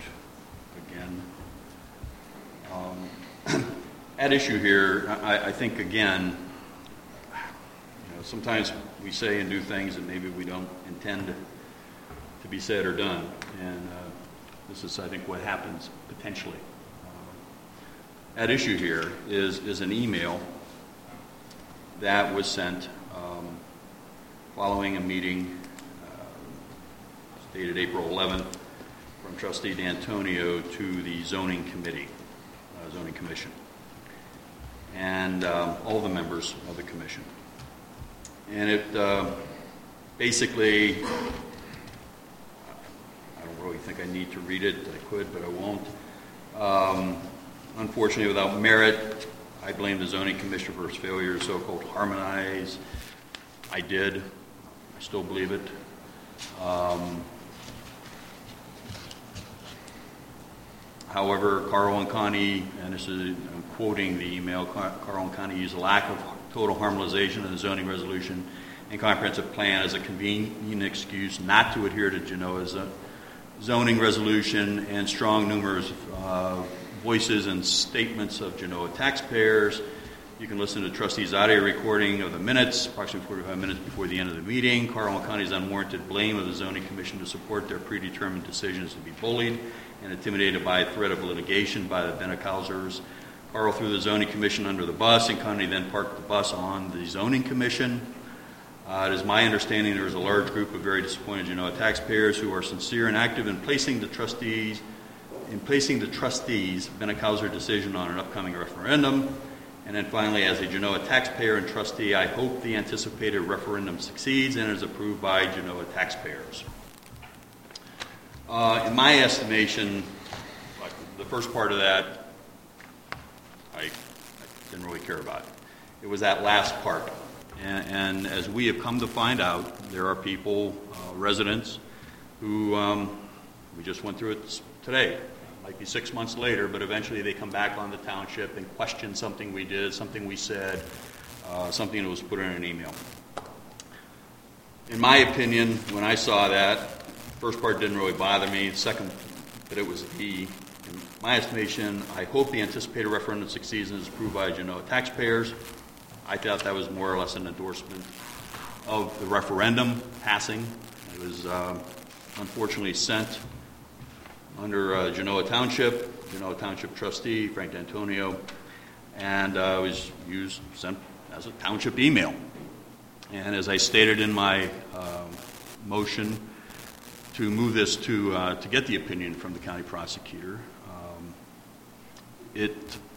again. At issue here, I think, again, sometimes we say and do things that maybe we don't intend to be said or done. And this is, I think, what happens potentially. At issue here is an email that was sent following a meeting dated April 11th from Trustee D'Antonio to the Zoning Committee, Zoning Commission, and all the members of the commission. And it basically, I don't really think I need to read it. I could, but I won't. Unfortunately, without merit, I blame the Zoning Commission for its failure to so-called harmonize. I did. I still believe it. However, Carl and Connie, and this is, I'm quoting the email, Carl and Connie use a lack of total harmonization of the zoning resolution and comprehensive plan as a convenient excuse not to adhere to Genoa's zoning resolution and strong numerous voices and statements of Genoa taxpayers. You can listen to Trustee's audio recording of the minutes, approximately 45 minutes before the end of the meeting. Carl and Connie's unwarranted blame of the Zoning Commission to support their predetermined decisions to be bullied and intimidated by a threat of litigation by the Beneckausers. Carl threw the Zoning Commission under the bus, and Connie then parked the bus on the Zoning Commission. It is my understanding there is a large group of very disappointed Genoa taxpayers who are sincere and active in placing the trustees' Benecauser decision on an upcoming referendum. And then finally, as a Genoa taxpayer and trustee, I hope the anticipated referendum succeeds and is approved by Genoa taxpayers. In my estimation, the first part of that, I didn't really care about. It was that last part. And as we have come to find out, there are people, residents, who, we just went through it today, might be 6 months later, but eventually they come back on the township and question something we did, something we said, something that was put in an email. In my opinion, when I saw that, first part didn't really bother me. Second, that it was in my estimation, I hope the anticipated referendum succeeds and is approved by Genoa taxpayers. I thought that was more or less an endorsement of the referendum passing. It was unfortunately sent under Genoa Township trustee, Frank D'Antonio, and was sent as a township email. And as I stated in my motion to move this to get the opinion from the county prosecutor, it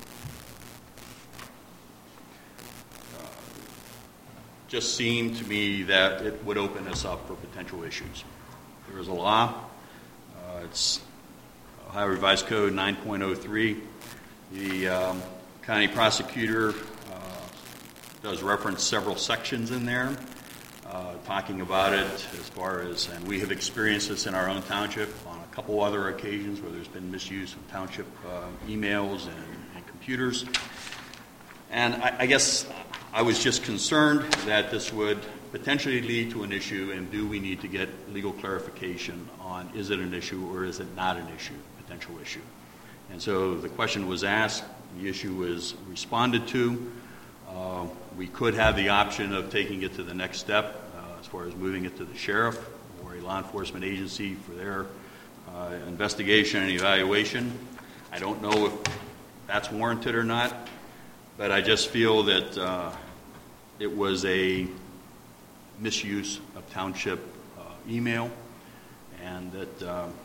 just seemed to me that it would open us up for potential issues. There is a law. It's Ohio Revised Code 9.03. The county prosecutor does reference several sections in there talking about it as far as, and we have experienced this in our own township on a couple other occasions where there's been misuse of township emails and computers. And I guess I was just concerned that this would potentially lead to an issue, and do we need to get legal clarification on is it an issue or is it not an issue, potential issue. And so the question was asked, the issue was responded to. We could have the option of taking it to the next step as far as moving it to the sheriff or a law enforcement agency for their investigation and evaluation. I don't know if that's warranted or not, but I just feel that it was a misuse of township email, and that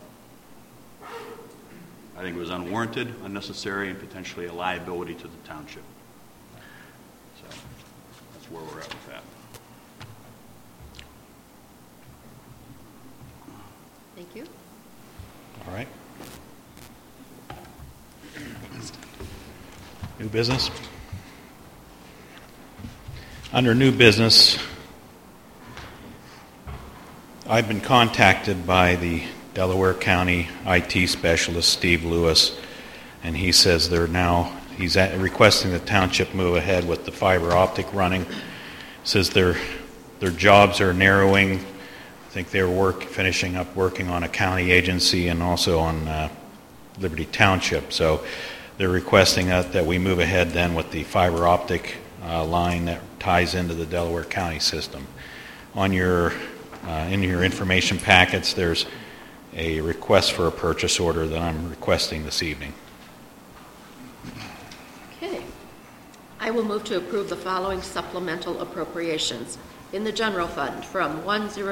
I think it was unwarranted, unnecessary, and potentially a liability to the township. So that's where we're at with that. Thank you. All right. New business? Under new business, I've been contacted by the Delaware County IT specialist, Steve Lewis, and he says he's requesting the township move ahead with the fiber optic running. Says their jobs are narrowing. I think they're finishing up working on a county agency and also on Liberty Township. So they're requesting that we move ahead then with the fiber optic line that ties into the Delaware County system. On your in your information packets, there's a request for a purchase order that I'm requesting this evening. Okay. I will move to approve the following supplemental appropriations. In the general fund, from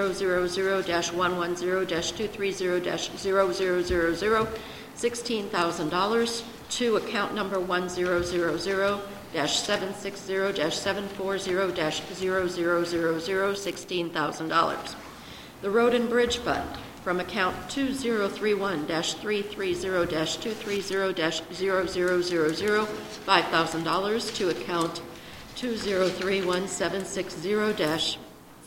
1000-110-230-000, $16,000 to account number 1000-760-740-0000, $16,000. The Road and Bridge Fund, from account 2031-330-230-0000, $5,000 to account 2031-760-740-0000,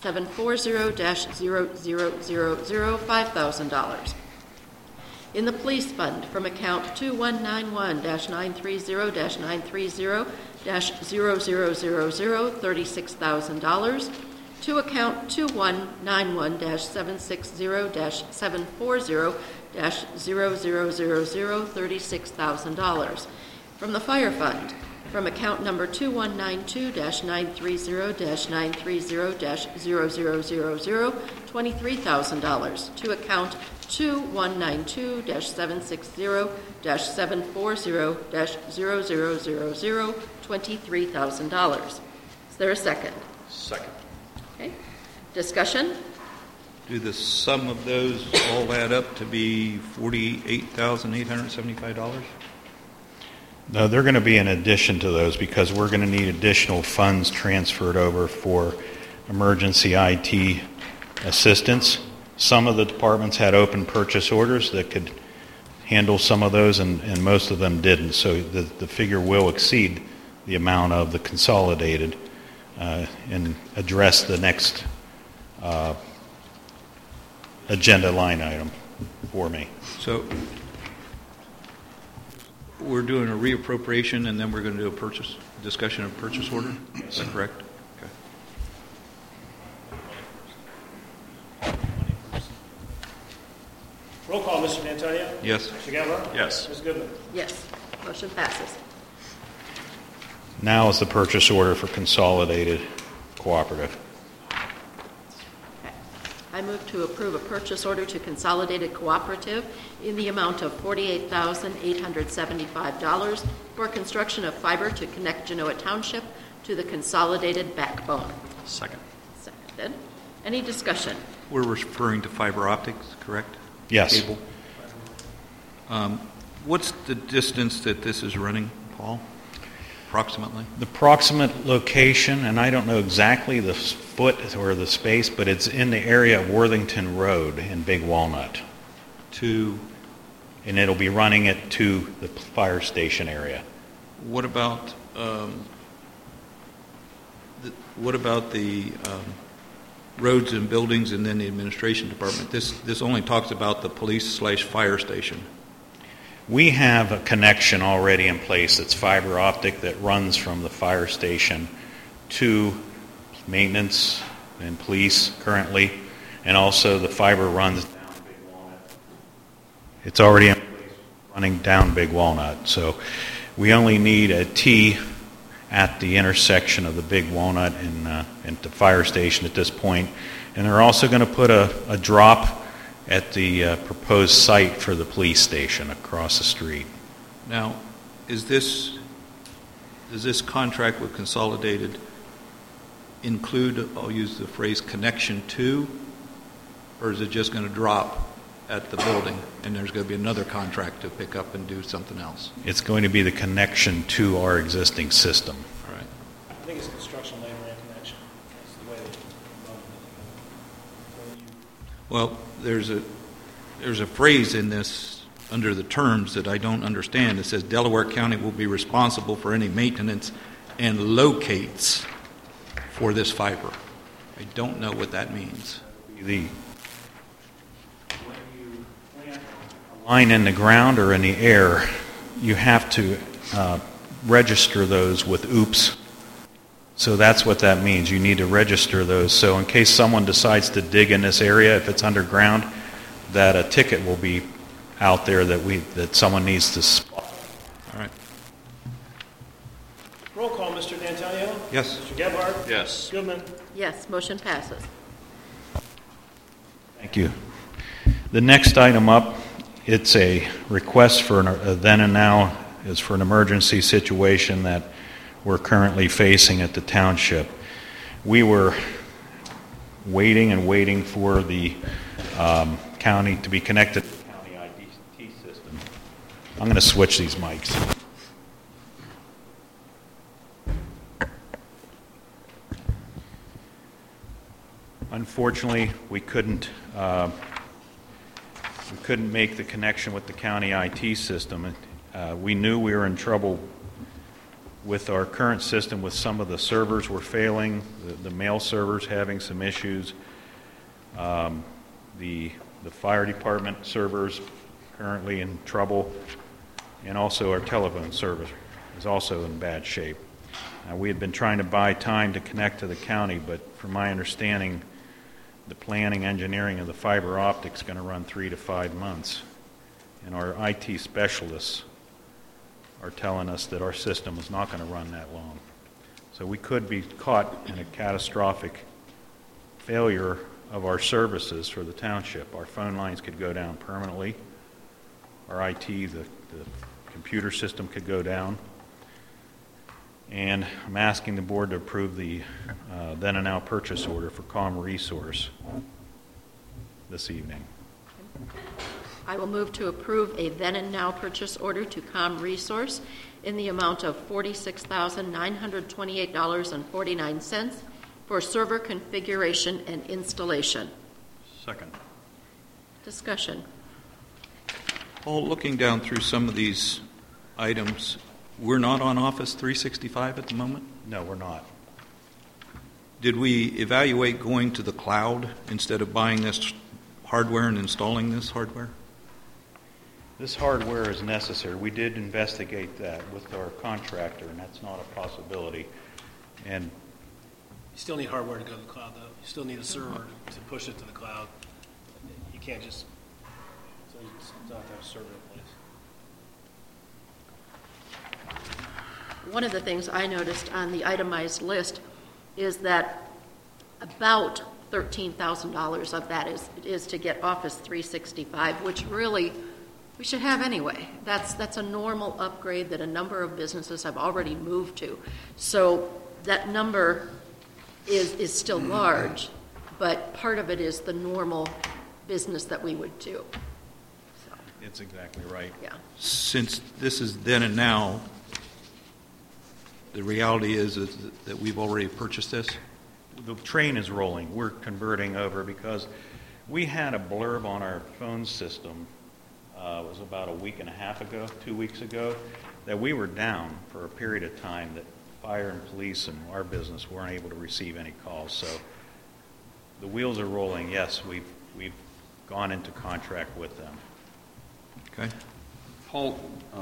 $5,000. In the Police Fund, from account 2191-930-930-0000, $36,000 to account 2191-760-740-0000, $36,000. From the Fire Fund, from account number 2192-930-930-0000, $23,000 to account 2192-760-740-0000, $23,000. Is there a second? Second. Okay. Discussion? Do the sum of those all add up to be $48,875? No, they're going to be in addition to those because we're going to need additional funds transferred over for emergency IT assistance. Some of the departments had open purchase orders that could handle some of those, and most of them didn't. So the figure will exceed the amount of the consolidated and address the next agenda line item for me. So we're doing a reappropriation and then we're going to do a discussion of purchase order? Is that correct? Okay. Roll call, Mr. D'Antonio? Yes. Mr. Gallo? Yes. Ms. Goodman? Yes. Motion passes. Now is the purchase order for Consolidated Cooperative. I move to approve a purchase order to Consolidated Cooperative in the amount of $48,875 for construction of fiber to connect Genoa Township to the consolidated backbone. Second. Seconded. Any discussion? We're referring to fiber optics, correct? Yes. Cable. What's the distance that this is running, Paul, approximately? The proximate location, and I don't know exactly the foot or the space, but it's in the area of Worthington Road in Big Walnut. And it'll be running it to the fire station area. What about the roads and buildings and then the administration department? This only talks about the police/fire station. We have a connection already in place that's fiber optic that runs from the fire station to maintenance and police currently, and also the fiber runs down Big Walnut. It's already in place running down Big Walnut. So we only need a T at the intersection of the Big Walnut and the fire station at this point. And they're also going to put a drop at the proposed site for the police station across the street. Now, does this contract with Consolidated include, I'll use the phrase, connection to, or is it just going to drop at the building and there's going to be another contract to pick up and do something else? It's going to be the connection to our existing system. All right. I think it's construction, labor, and connection. That's the way they Well, there's a phrase in this under the terms that I don't understand. It says Delaware County will be responsible for any maintenance and locates for this fiber. I don't know what that means. When you plant a line in the ground or in the air, you have to register those with OOPS. So that's what that means. You need to register those. So in case someone decides to dig in this area, if it's underground, that a ticket will be out there that someone needs to spot. All right. Roll call, Mr. D'Antonio? Yes. Mr. Gebhardt? Yes. Goodman? Yes. Motion passes. Thank you. The next item up, it's a request for a then and now is for an emergency situation that we're currently facing at the township. We were waiting for the county to be connected to the county IT system. I'm going to switch these mics. Unfortunately, we couldn't make the connection with the county IT system. We knew we were in trouble with our current system, with some of the servers were failing, the mail servers having some issues, the fire department servers currently in trouble, and also our telephone service is also in bad shape. We had been trying to buy time to connect to the county, but from my understanding, the planning, engineering of the fiber optics is going to run 3 to 5 months, and our IT specialists are telling us that our system is not going to run that long. So we could be caught in a catastrophic failure of our services for the township. Our phone lines could go down permanently. Our IT, the computer system could go down. And I'm asking the board to approve the then and now purchase order for Com Resource this evening. I will move to approve a then and now purchase order to Com Resource in the amount of $46,928.49 for server configuration and installation. Second. Discussion. Paul, looking down through some of these items, we're not on Office 365 at the moment? No, we're not. Did we evaluate going to the cloud instead of buying this hardware and installing this hardware? This hardware is necessary. We did investigate that with our contractor, and that's not a possibility. And You still need hardware to go to the cloud, though. You still need a server to push it to the cloud. You can't just, so you don't have to have a server in place. One of the things I noticed on the itemized list is that about $13,000 of that is to get Office 365, which really we should have anyway. That's a normal upgrade that a number of businesses have already moved to. So that number is still large, but part of it is the normal business that we would do. So, it's exactly right. yeah. Since this is then and now, the reality is that we've already purchased this? The train is rolling. We're converting over because we had a blurb on our phone system, it was about a week and a half ago, 2 weeks ago, that we were down for a period of time, that fire and police and our business weren't able to receive any calls. So the wheels are rolling. Yes, we've gone into contract with them. Okay. Paul,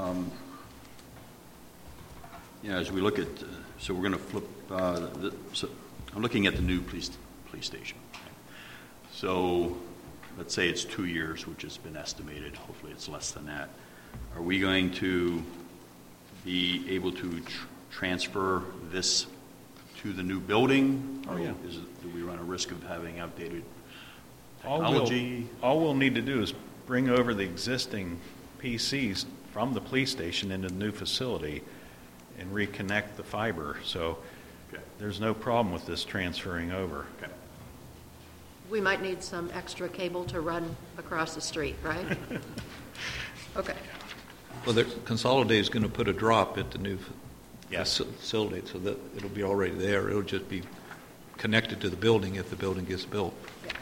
as we look at, so we're going to flip, so I'm looking at the new police station. So let's say it's 2 years, which has been estimated. Hopefully it's less than that. Are we going to be able to transfer this to the new building? Or do we run a risk of having outdated technology? All we'll need to do is bring over the existing PCs from the police station into the new facility and reconnect the fiber. So there's no problem with this transferring over. Okay. We might need some extra cable to run across the street, right? Okay. Well, Consolidated is going to put a drop at the new facility, so that it'll be already there. It'll just be connected to the building if the building gets built. Yeah.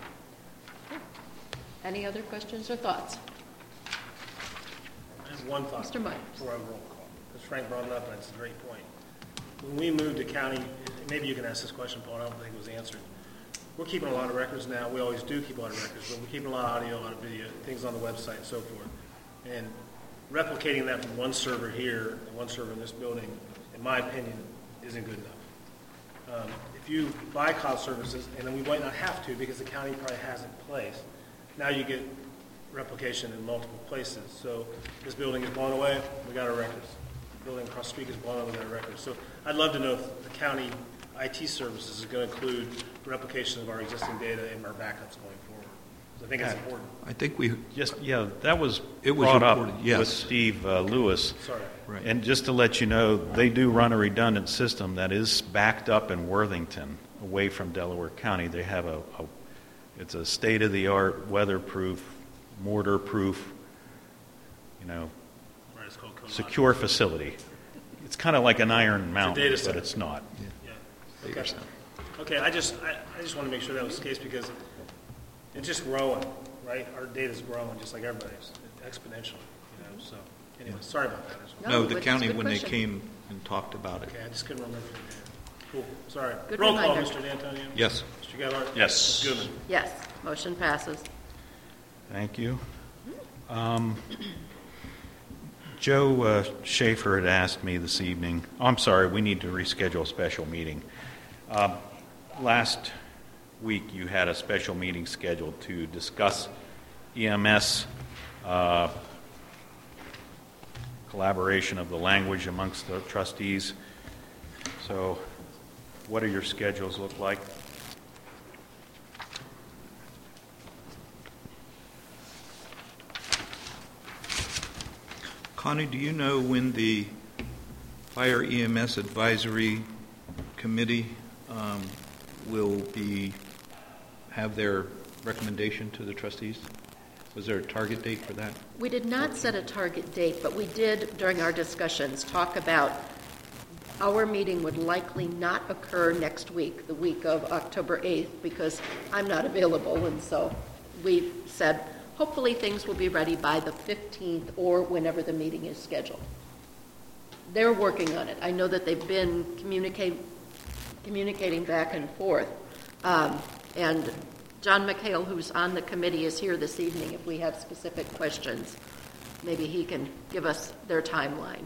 Any other questions or thoughts? I have one thought Mr. Myers. before I roll call, because Frank brought it up, and it's a great point. When we moved to county, maybe you can ask this question, Paul, I don't think it was answered. We're keeping a lot of records now. We always do keep a lot of records, but we're keeping a lot of audio, a lot of video, things on the website and so forth. And replicating that from one server here and one server in this building, in my opinion, isn't good enough. If you buy cloud services, and then we might not have to because the county probably has it in place, now you get replication in multiple places. So this building is blown away, we got our records. The building across the street is blown away, we got our records. So I'd love to know if the county IT services is going to include replication of our existing data and our backups going forward. So I think it's important. I think we that was it was brought up reported, yes. with Steve Lewis. Sorry. Right. And just to let you know, they do run a redundant system that is backed up in Worthington, away from Delaware County. They have it's a state-of-the-art, weatherproof, mortar-proof, secure facility. It's kind of like an Iron Mountain, but it's not. Okay. Okay, I just want to make sure that was the case because it's just growing, right? Our data's growing just like everybody's, exponentially. So anyway, sorry about that. No, the county when they came and talked about it. Okay, I just couldn't remember. Cool. Sorry. Good Roll reminder. call, Mr. D'Antonio. Yes. Mr. Gellert. Yes. Ms. Goodman. Yes, motion passes. Thank you. Joe Schaefer had asked me this evening, I'm sorry, we need to reschedule a special meeting. Last week you had a special meeting scheduled to discuss EMS collaboration of the language amongst the trustees. So what do your schedules look like? Connie, do you know when the Fire EMS Advisory Committee will have their recommendation to the trustees? Was there a target date for that? We did not set a target date, but we did, during our discussions, talk about our meeting would likely not occur next week, the week of October 8th, because I'm not available, and so we said hopefully things will be ready by the 15th or whenever the meeting is scheduled. They're working on it. I know that they've been communicating back and forth. And John McHale, who's on the committee, is here this evening if we have specific questions. maybe he can give us their timeline.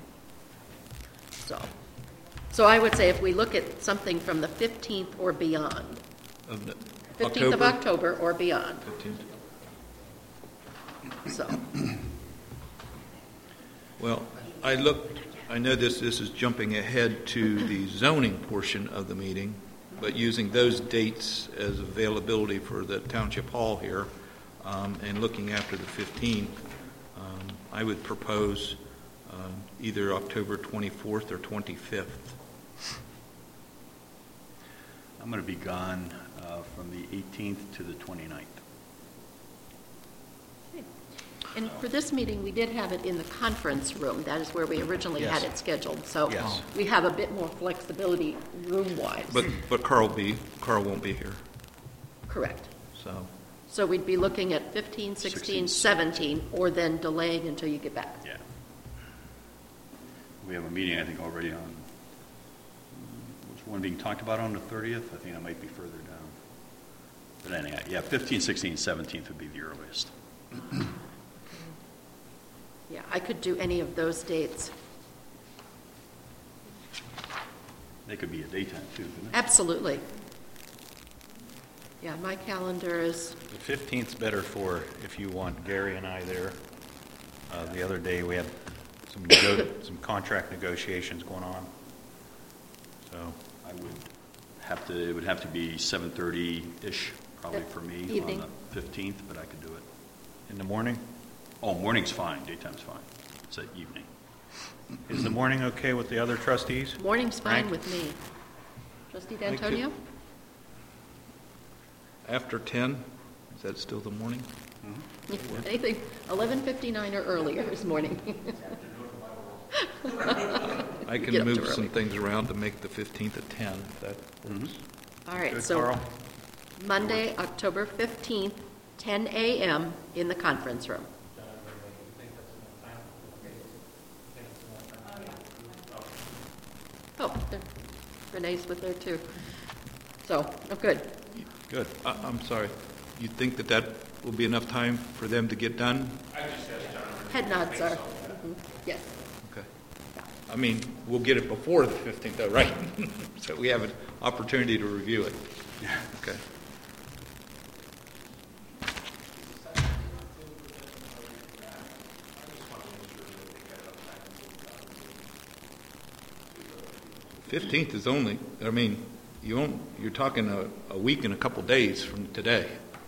So I would say if we look at something from the 15th or beyond, 15th of October or beyond. 15th. So. Well, I know this is jumping ahead to the zoning portion of the meeting, but using those dates as availability for the Township Hall here, and looking after the 15th, I would propose either October 24th or 25th. I'm going to be gone from the 18th to the 29th. And for this meeting, we did have it in the conference room. That is where we originally had it scheduled. So we have a bit more flexibility room-wise. But Carl won't be here. Correct. So we'd be looking at 15, 16, 17, or then delaying until you get back. Yeah. We have a meeting, I think, already on, was one being talked about on the 30th? I think that might be further down. But anyhow, yeah, 15, 16, 17th would be the earliest. Yeah, I could do any of those dates. They could be a daytime, too, couldn't it? Absolutely. Yeah, my calendar is... The 15th's better for if you want Gary and I there. The other day we had some contract negotiations going on. So it would have to be 7:30-ish probably for me evening. On the 15th, but I could do it. In the morning? Oh, morning's fine. Daytime's fine. It's at evening. Is the morning okay with the other trustees? Morning's fine Frank? with me. Trustee D'Antonio? after 10, is that still the morning? Mm-hmm. Anything 11:59 or earlier this morning. I can move some things around to make the 15th at 10, if that works. All right, Good, so Carl. Monday, October 15th, 10 a.m. in the conference room. Oh, Renee's with there too. So, good. Good. I'm sorry. You think that will be enough time for them to get done? Head nods are. Mm-hmm. Yes. Okay. I mean, we'll get it before the 15th, though, right? So we have an opportunity to review it. Okay. The 15th is only, I mean, you're talking a week and a couple days from today.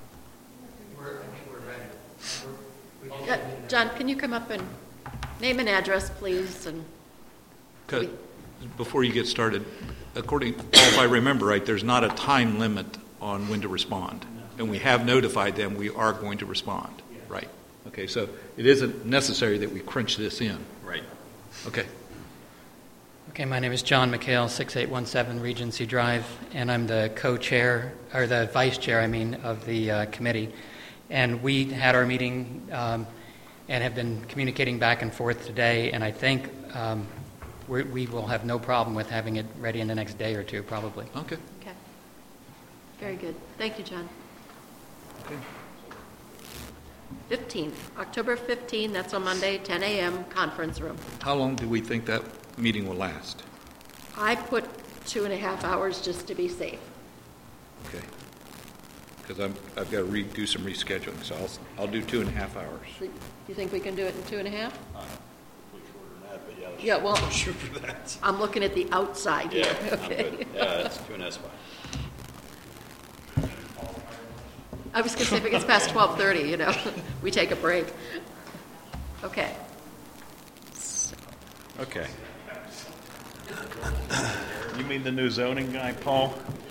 John, can you come up and name and address, please? And before you get started, if I remember right, there's not a time limit on when to respond. And we have notified them we are going to respond. Right. Okay, so it isn't necessary that we crunch this in. Right. Okay. Okay, my name is John McHale, 6817 Regency Drive, and I'm the co-chair, or the vice chair, of the committee. And we had our meeting and have been communicating back and forth today, and I think we will have no problem with having it ready in the next day or two, probably. Okay. Okay. Very good. Thank you, John. Okay. 15th, October 15th, that's on Monday, 10 a.m., conference room. How long do we think that meeting will last? I put 2.5 hours just to be safe. Okay. Because I've got to do some rescheduling, so I'll do 2.5 hours. You think we can do it in 2.5? But Yeah, well, shoot for that. I'm looking at the outside Yeah, here. I'm good. Yeah, that's 2.5 fine. I was going to say, if it gets past 12:30, we take a break. Okay. Okay. You mean the new zoning guy, Paul?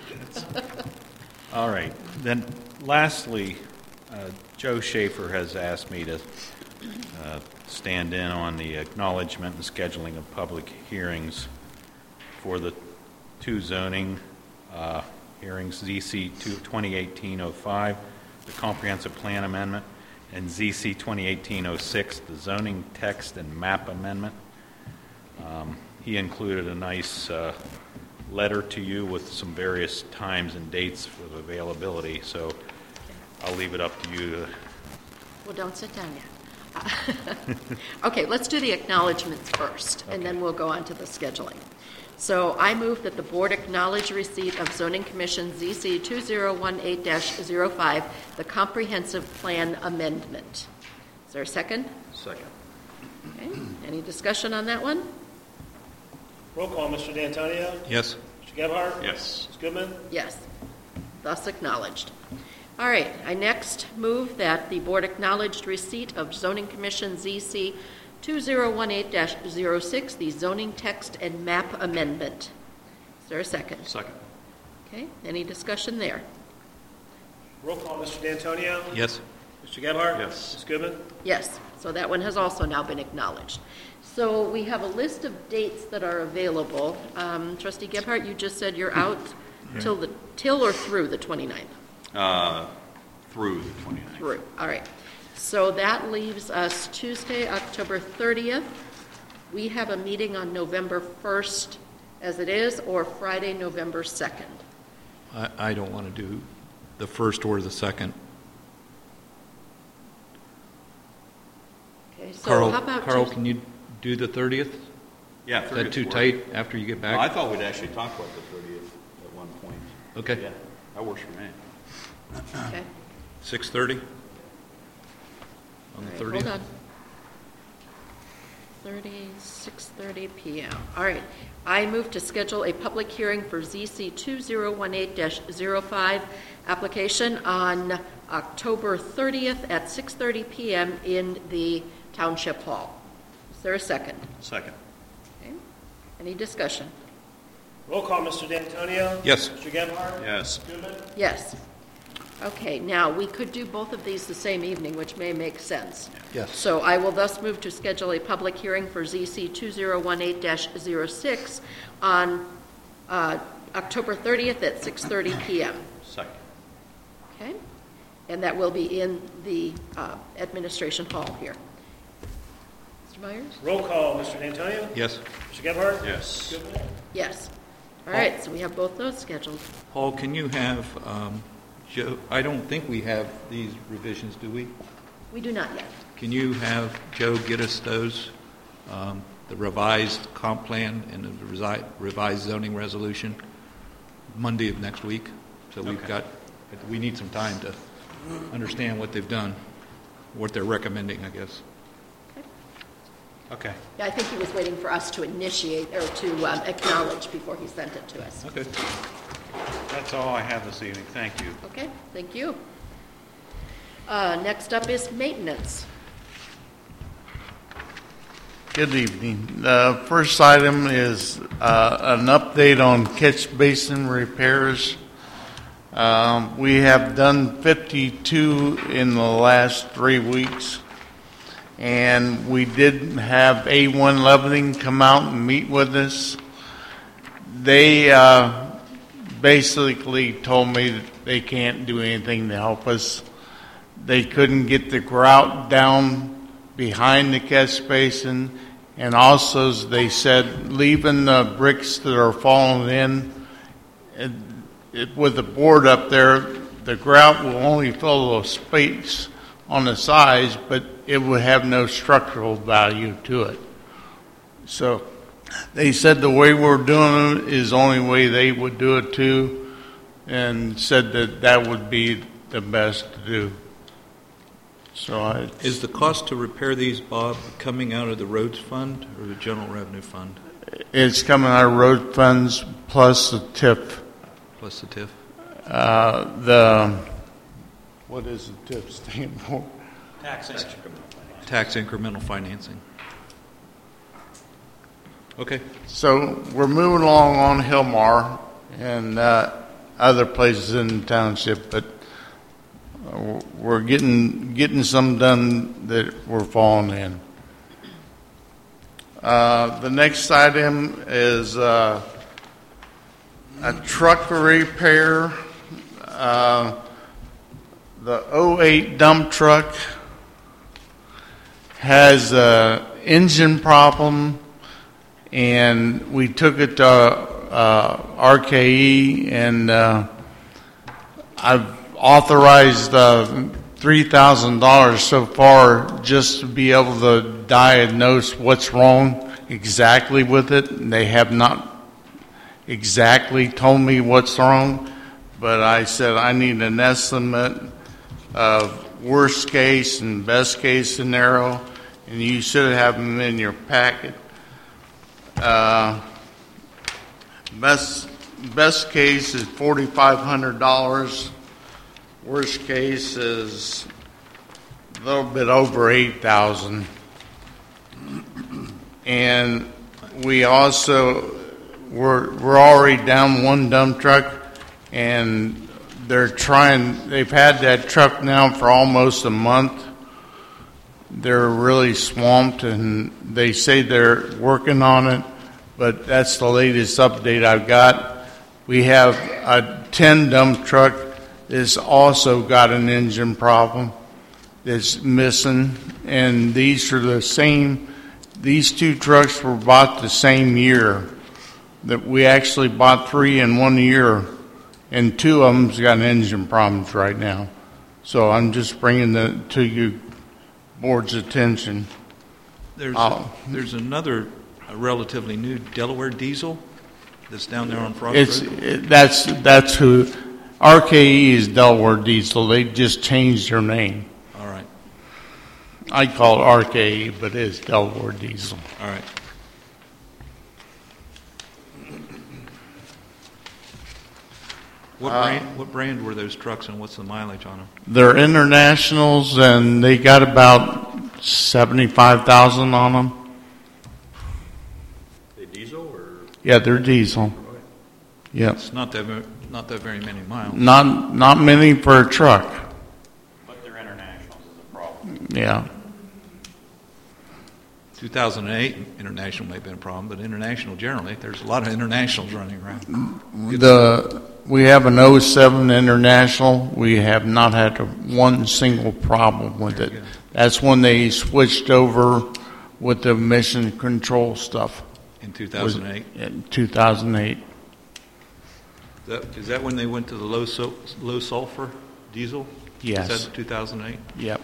All right. Then lastly, Joe Schaefer has asked me to stand in on the acknowledgement and scheduling of public hearings for the two zoning hearings, ZC 2018-05, the Comprehensive Plan Amendment, and ZC 2018-06, the Zoning Text and Map Amendment. He included a nice letter to you with some various times and dates for the availability, so I'll leave it up to you to... Well, don't sit down yet. Okay, let's do the acknowledgements first, and then we'll go on to the scheduling. So I move that the board acknowledge receipt of Zoning Commission ZC 2018-05, the comprehensive plan amendment. Is there a second? Second. Okay. Any discussion on that one? Roll call, Mr. D'Antonio? Yes. Mr. Gebhardt? Yes. Ms. Goodman? Yes. Thus acknowledged. All right, I next move that the board acknowledged receipt of Zoning Commission ZC 2018-06, the zoning text and map amendment. Is there a second? Second. Okay, any discussion there? Roll call, Mr. D'Antonio? Yes. Mr. Gebhardt? Yes. Ms. Goodman? Yes, so that one has also now been acknowledged. So we have a list of dates that are available. Trustee Gebhardt, you just said you're out till or through the 29th? Through the 29th. Through, all right. So that leaves us Tuesday, October 30th. We have a meeting on November 1st as it is, or Friday, November 2nd. I don't want to do the first or the second. Okay, so Carl, how about Carl, Tuesday? can you do the 30th? Yeah, Is 30th. that too tight after you get back? Well, I thought we'd actually talk about the 30th at one point. Okay. Yeah, that works for me. Okay. 6:30 on the All right, 30th? hold on. 6:30 p.m. All right. I move to schedule a public hearing for ZC 2018-05 application on October 30th at 6:30 p.m. in the Township Hall. Is there a second? Second. Okay. Any discussion? Roll call, Mr. D'Antonio? Yes. Mr. Gebhardt? Yes. Ms. Goodman? Yes. Okay, now, we could do both of these the same evening, which may make sense. Yes. So I will thus move to schedule a public hearing for ZC 2018-06 on October 30th at 6:30 p.m. Second. Okay? And that will be in the administration hall here. Mr. Myers? Roll call, Mr. D'Antonio? Yes. Mr. Gebhardt? Yes. Ms. Goodman? Yes. All right, so we have both those scheduled. Paul, can you have Joe, I don't think we have these revisions, do we? We do not yet. Can you have Joe get us those, the revised comp plan and the revised zoning resolution, Monday of next week? So we need some time to understand what they've done, what they're recommending, I guess. Okay. Yeah, I think he was waiting for us to initiate or to acknowledge before he sent it to us. Okay. That's all I have this evening. Thank you. Okay, thank you. Next up is maintenance. Good evening. The first item is an update on catch basin repairs. We have done 52 in the last 3 weeks, and we did have A1 Leveling come out and meet with us. They basically told me that they can't do anything to help us. They couldn't get the grout down behind the catch basin, and also they said leaving the bricks that are falling in, with the board up there, the grout will only fill those space on the sides, but it would have no structural value to it. So they said the way we're doing it is the only way they would do it too, and said that that would be the best to do. So is the cost to repair these, Bob, coming out of the roads fund or the general revenue fund? It's coming out of road funds plus the TIF. Plus the TIF. What does the TIF stand for? Tax incremental financing. Okay. So we're moving along on Hillmar and other places in the township, but we're getting some done that we're falling in. The next item is a truck repair. The 08 dump truck has an engine problem, and we took it to RKE, and I've authorized $3,000 so far just to be able to diagnose what's wrong exactly with it. They have not exactly told me what's wrong, but I said I need an estimate of worst case and best case scenario, and you should have them in your packet. Best case is $4,500. Worst case is a little bit over $8,000. And we also we're already down one dump truck, and they've had that truck now for almost a month. They're really swamped, and they say they're working on it, but that's the latest update I've got. We have a 10 dump truck that's also got an engine problem that's missing, and these are the same. These two trucks were bought the same year. That we actually bought 3 in 1 year, and 2 of them's got engine problems right now. So I'm just bringing that to you board's attention. There's another relatively new Delaware diesel that's down there on Frost Road. That's who RKE is. Delaware Diesel. They just changed their name. All right. I call it RKE, but it's Delaware Diesel. All right. What brand were those trucks, and what's the mileage on them? They're internationals, and they got about 75,000 on them. They diesel or? Yeah, they're diesel. Yeah. It's not that very many miles. Not many for a truck. But they're internationals is a problem. Yeah. 2008 international may have been a problem, but international generally, there's a lot of internationals running around. We have an 07 International. We have not had one single problem with it. That's when they switched over with the emission control stuff. In 2008? In 2008. Is that when they went to the low sulfur diesel? Yes. Is that 2008? Yep.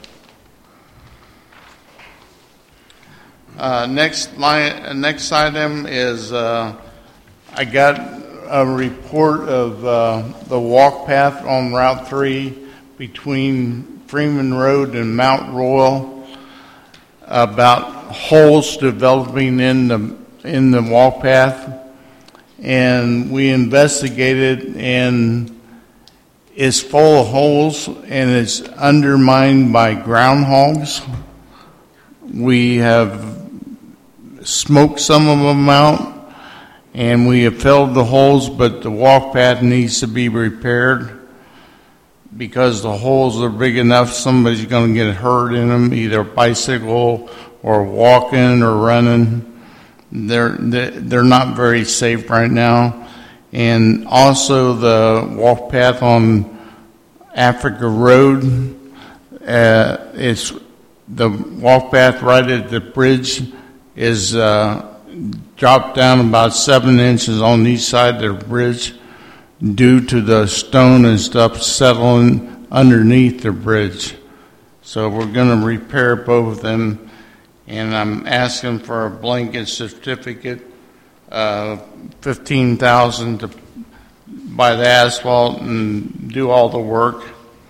Next item is I got a report of the walk path on Route 3 between Freeman Road and Mount Royal about holes developing in the walk path, and we investigated, and it's full of holes and it's undermined by groundhogs. We have smoked some of them out, and we have filled the holes, but the walk path needs to be repaired because the holes are big enough somebody's going to get hurt in them, either bicycle or walking or running. They're not very safe right now. And also the walk path on Africa Road, it's the walk path right at the bridge is dropped down about 7 inches on each side of the bridge due to the stone and stuff settling underneath the bridge. So we're going to repair both of them, and I'm asking for a blanket certificate, $15,000 to buy the asphalt and do all the work,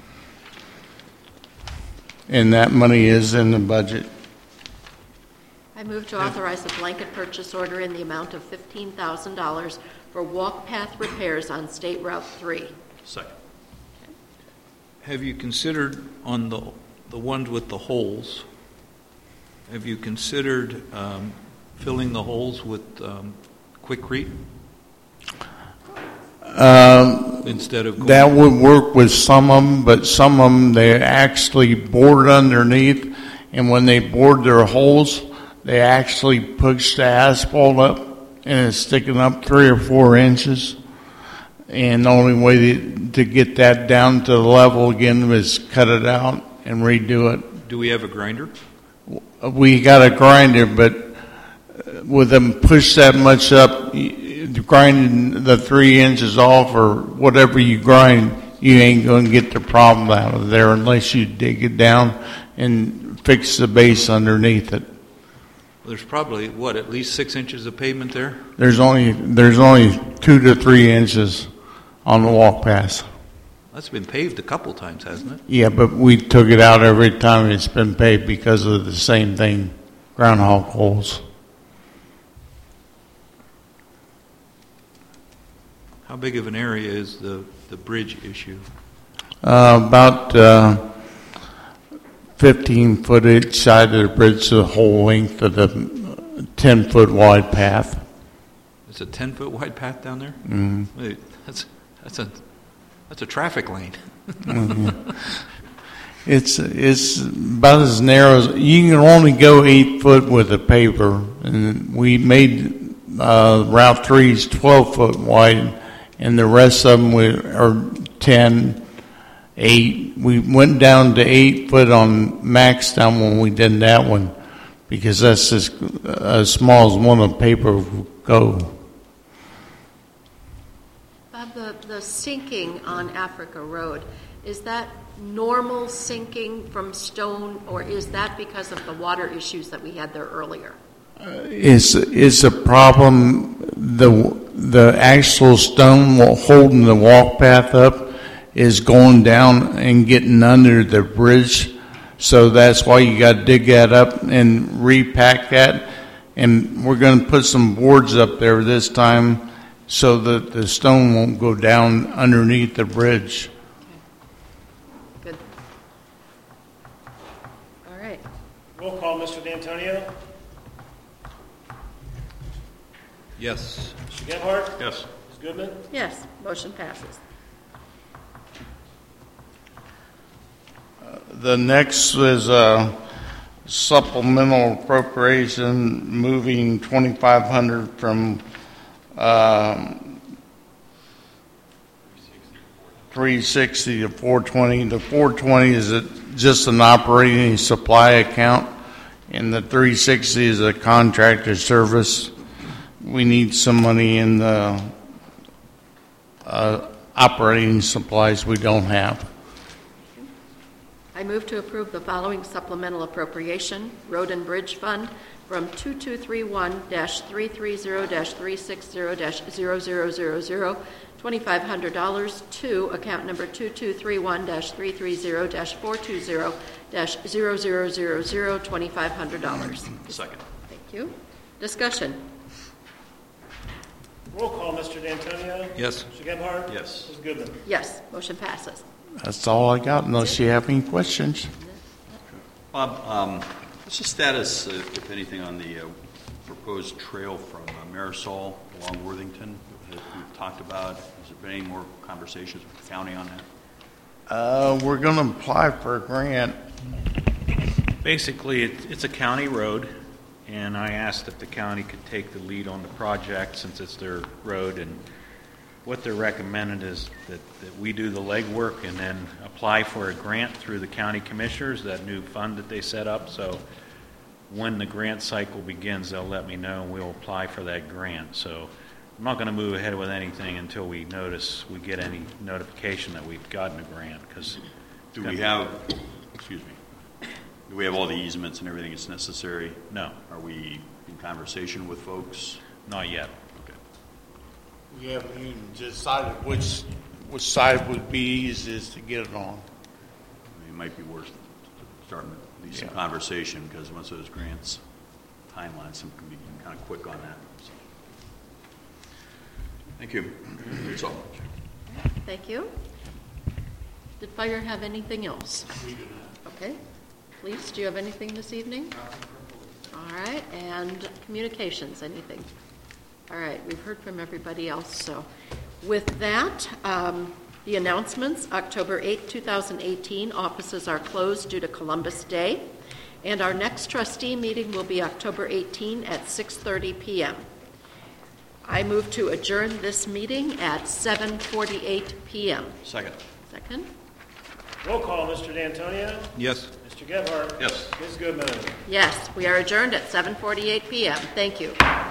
and that money is in the budget. I move to authorize a blanket purchase order in the amount of $15,000 for walk path repairs on State Route 3. Second. Have you considered on the ones with the holes, have you considered filling the holes with Quikrete? Instead of that would work with some of them, but some of them they actually bored underneath, and when they bored their holes, they actually push the asphalt up, and it's sticking up 3 or 4 inches. And the only way to get that down to the level again is cut it out and redo it. Do we have a grinder? We got a grinder, but with them push that much up, grinding the 3 inches off or whatever you grind, you ain't going to get the problem out of there unless you dig it down and fix the base underneath it. There's probably, at least 6 inches of pavement there? There's only 2 to 3 inches on the walk path. That's been paved a couple times, hasn't it? Yeah, but we took it out every time it's been paved because of the same thing, groundhog holes. How big of an area is the bridge issue? About 15 foot each side of the bridge, the whole length of the 10-foot wide path. It's a 10-foot wide path down there? Mm-hmm. Wait, that's a traffic lane. Mm-hmm. It's about as narrow as you can only go 8 foot with a paver, and we made Route 3's 12 foot wide, and the rest of them are 10. 8. We went down to 8 foot on Maxtown when we did that one, because that's as small as one of paper will go. Bob, the sinking on Africa Road, is that normal sinking from stone, or is that because of the water issues that we had there earlier? It's a problem. The actual stone holding the walk path up is going down and getting under the bridge, so that's why you got to dig that up and repack that. And we're going to put some boards up there this time so that the stone won't go down underneath the bridge. Okay. Good. All right. Roll call, Mr. D'Antonio. Yes. Mr. Gebhardt? Yes. Ms. Goodman? Yes, motion passes. The next is a supplemental appropriation moving $2,500 from 360 to 420. The 420 is just an operating supply account, and the 360 is a contracted service. We need some money in the operating supplies we don't have. I move to approve the following supplemental appropriation, Road and Bridge Fund, from 2231-330-360-0000, $2,500 to account number 2231-330-420-0000, $2,500. Second. Thank you. Discussion. Roll call, Mr. D'Antonio. Yes. Mr. Gebhardt? Yes. Ms. Goodman? Yes, motion passes. That's all I got, unless you have any questions. Bob, what's the status, if anything, on the proposed trail from Marisol along Worthington that we've talked about? Has there been any more conversations with the county on that? We're going to apply for a grant. Basically, it's a county road, and I asked if the county could take the lead on the project since it's their road, and what they're recommending is that we do the legwork and then apply for a grant through the county commissioners, that new fund that they set up. So when the grant cycle begins, they'll let me know and we'll apply for that grant. So I'm not going to move ahead with anything until we get any notification that we've gotten a grant. Do we have all the easements and everything that's necessary? No. Are we in conversation with folks? Not yet. We haven't even decided which side would be easiest to get it on. I mean, it might be worth starting at least some conversation, because once those grants timelines, some can be kind of quick on that. So. Thank you. That's all. Thank you. Did Fire have anything else? We do not. Okay. Police, do you have anything this evening? All right. And communications, anything? All right, we've heard from everybody else. So with that, the announcements, October 8, 2018, offices are closed due to Columbus Day. And our next trustee meeting will be October 18 at 6:30 p.m. I move to adjourn this meeting at 7:48 p.m. Second. Second? Roll call, Mr. D'Antonio. Yes. Mr. Gebhardt? Yes. Ms. Goodman? Yes, we are adjourned at 7:48 p.m. Thank you.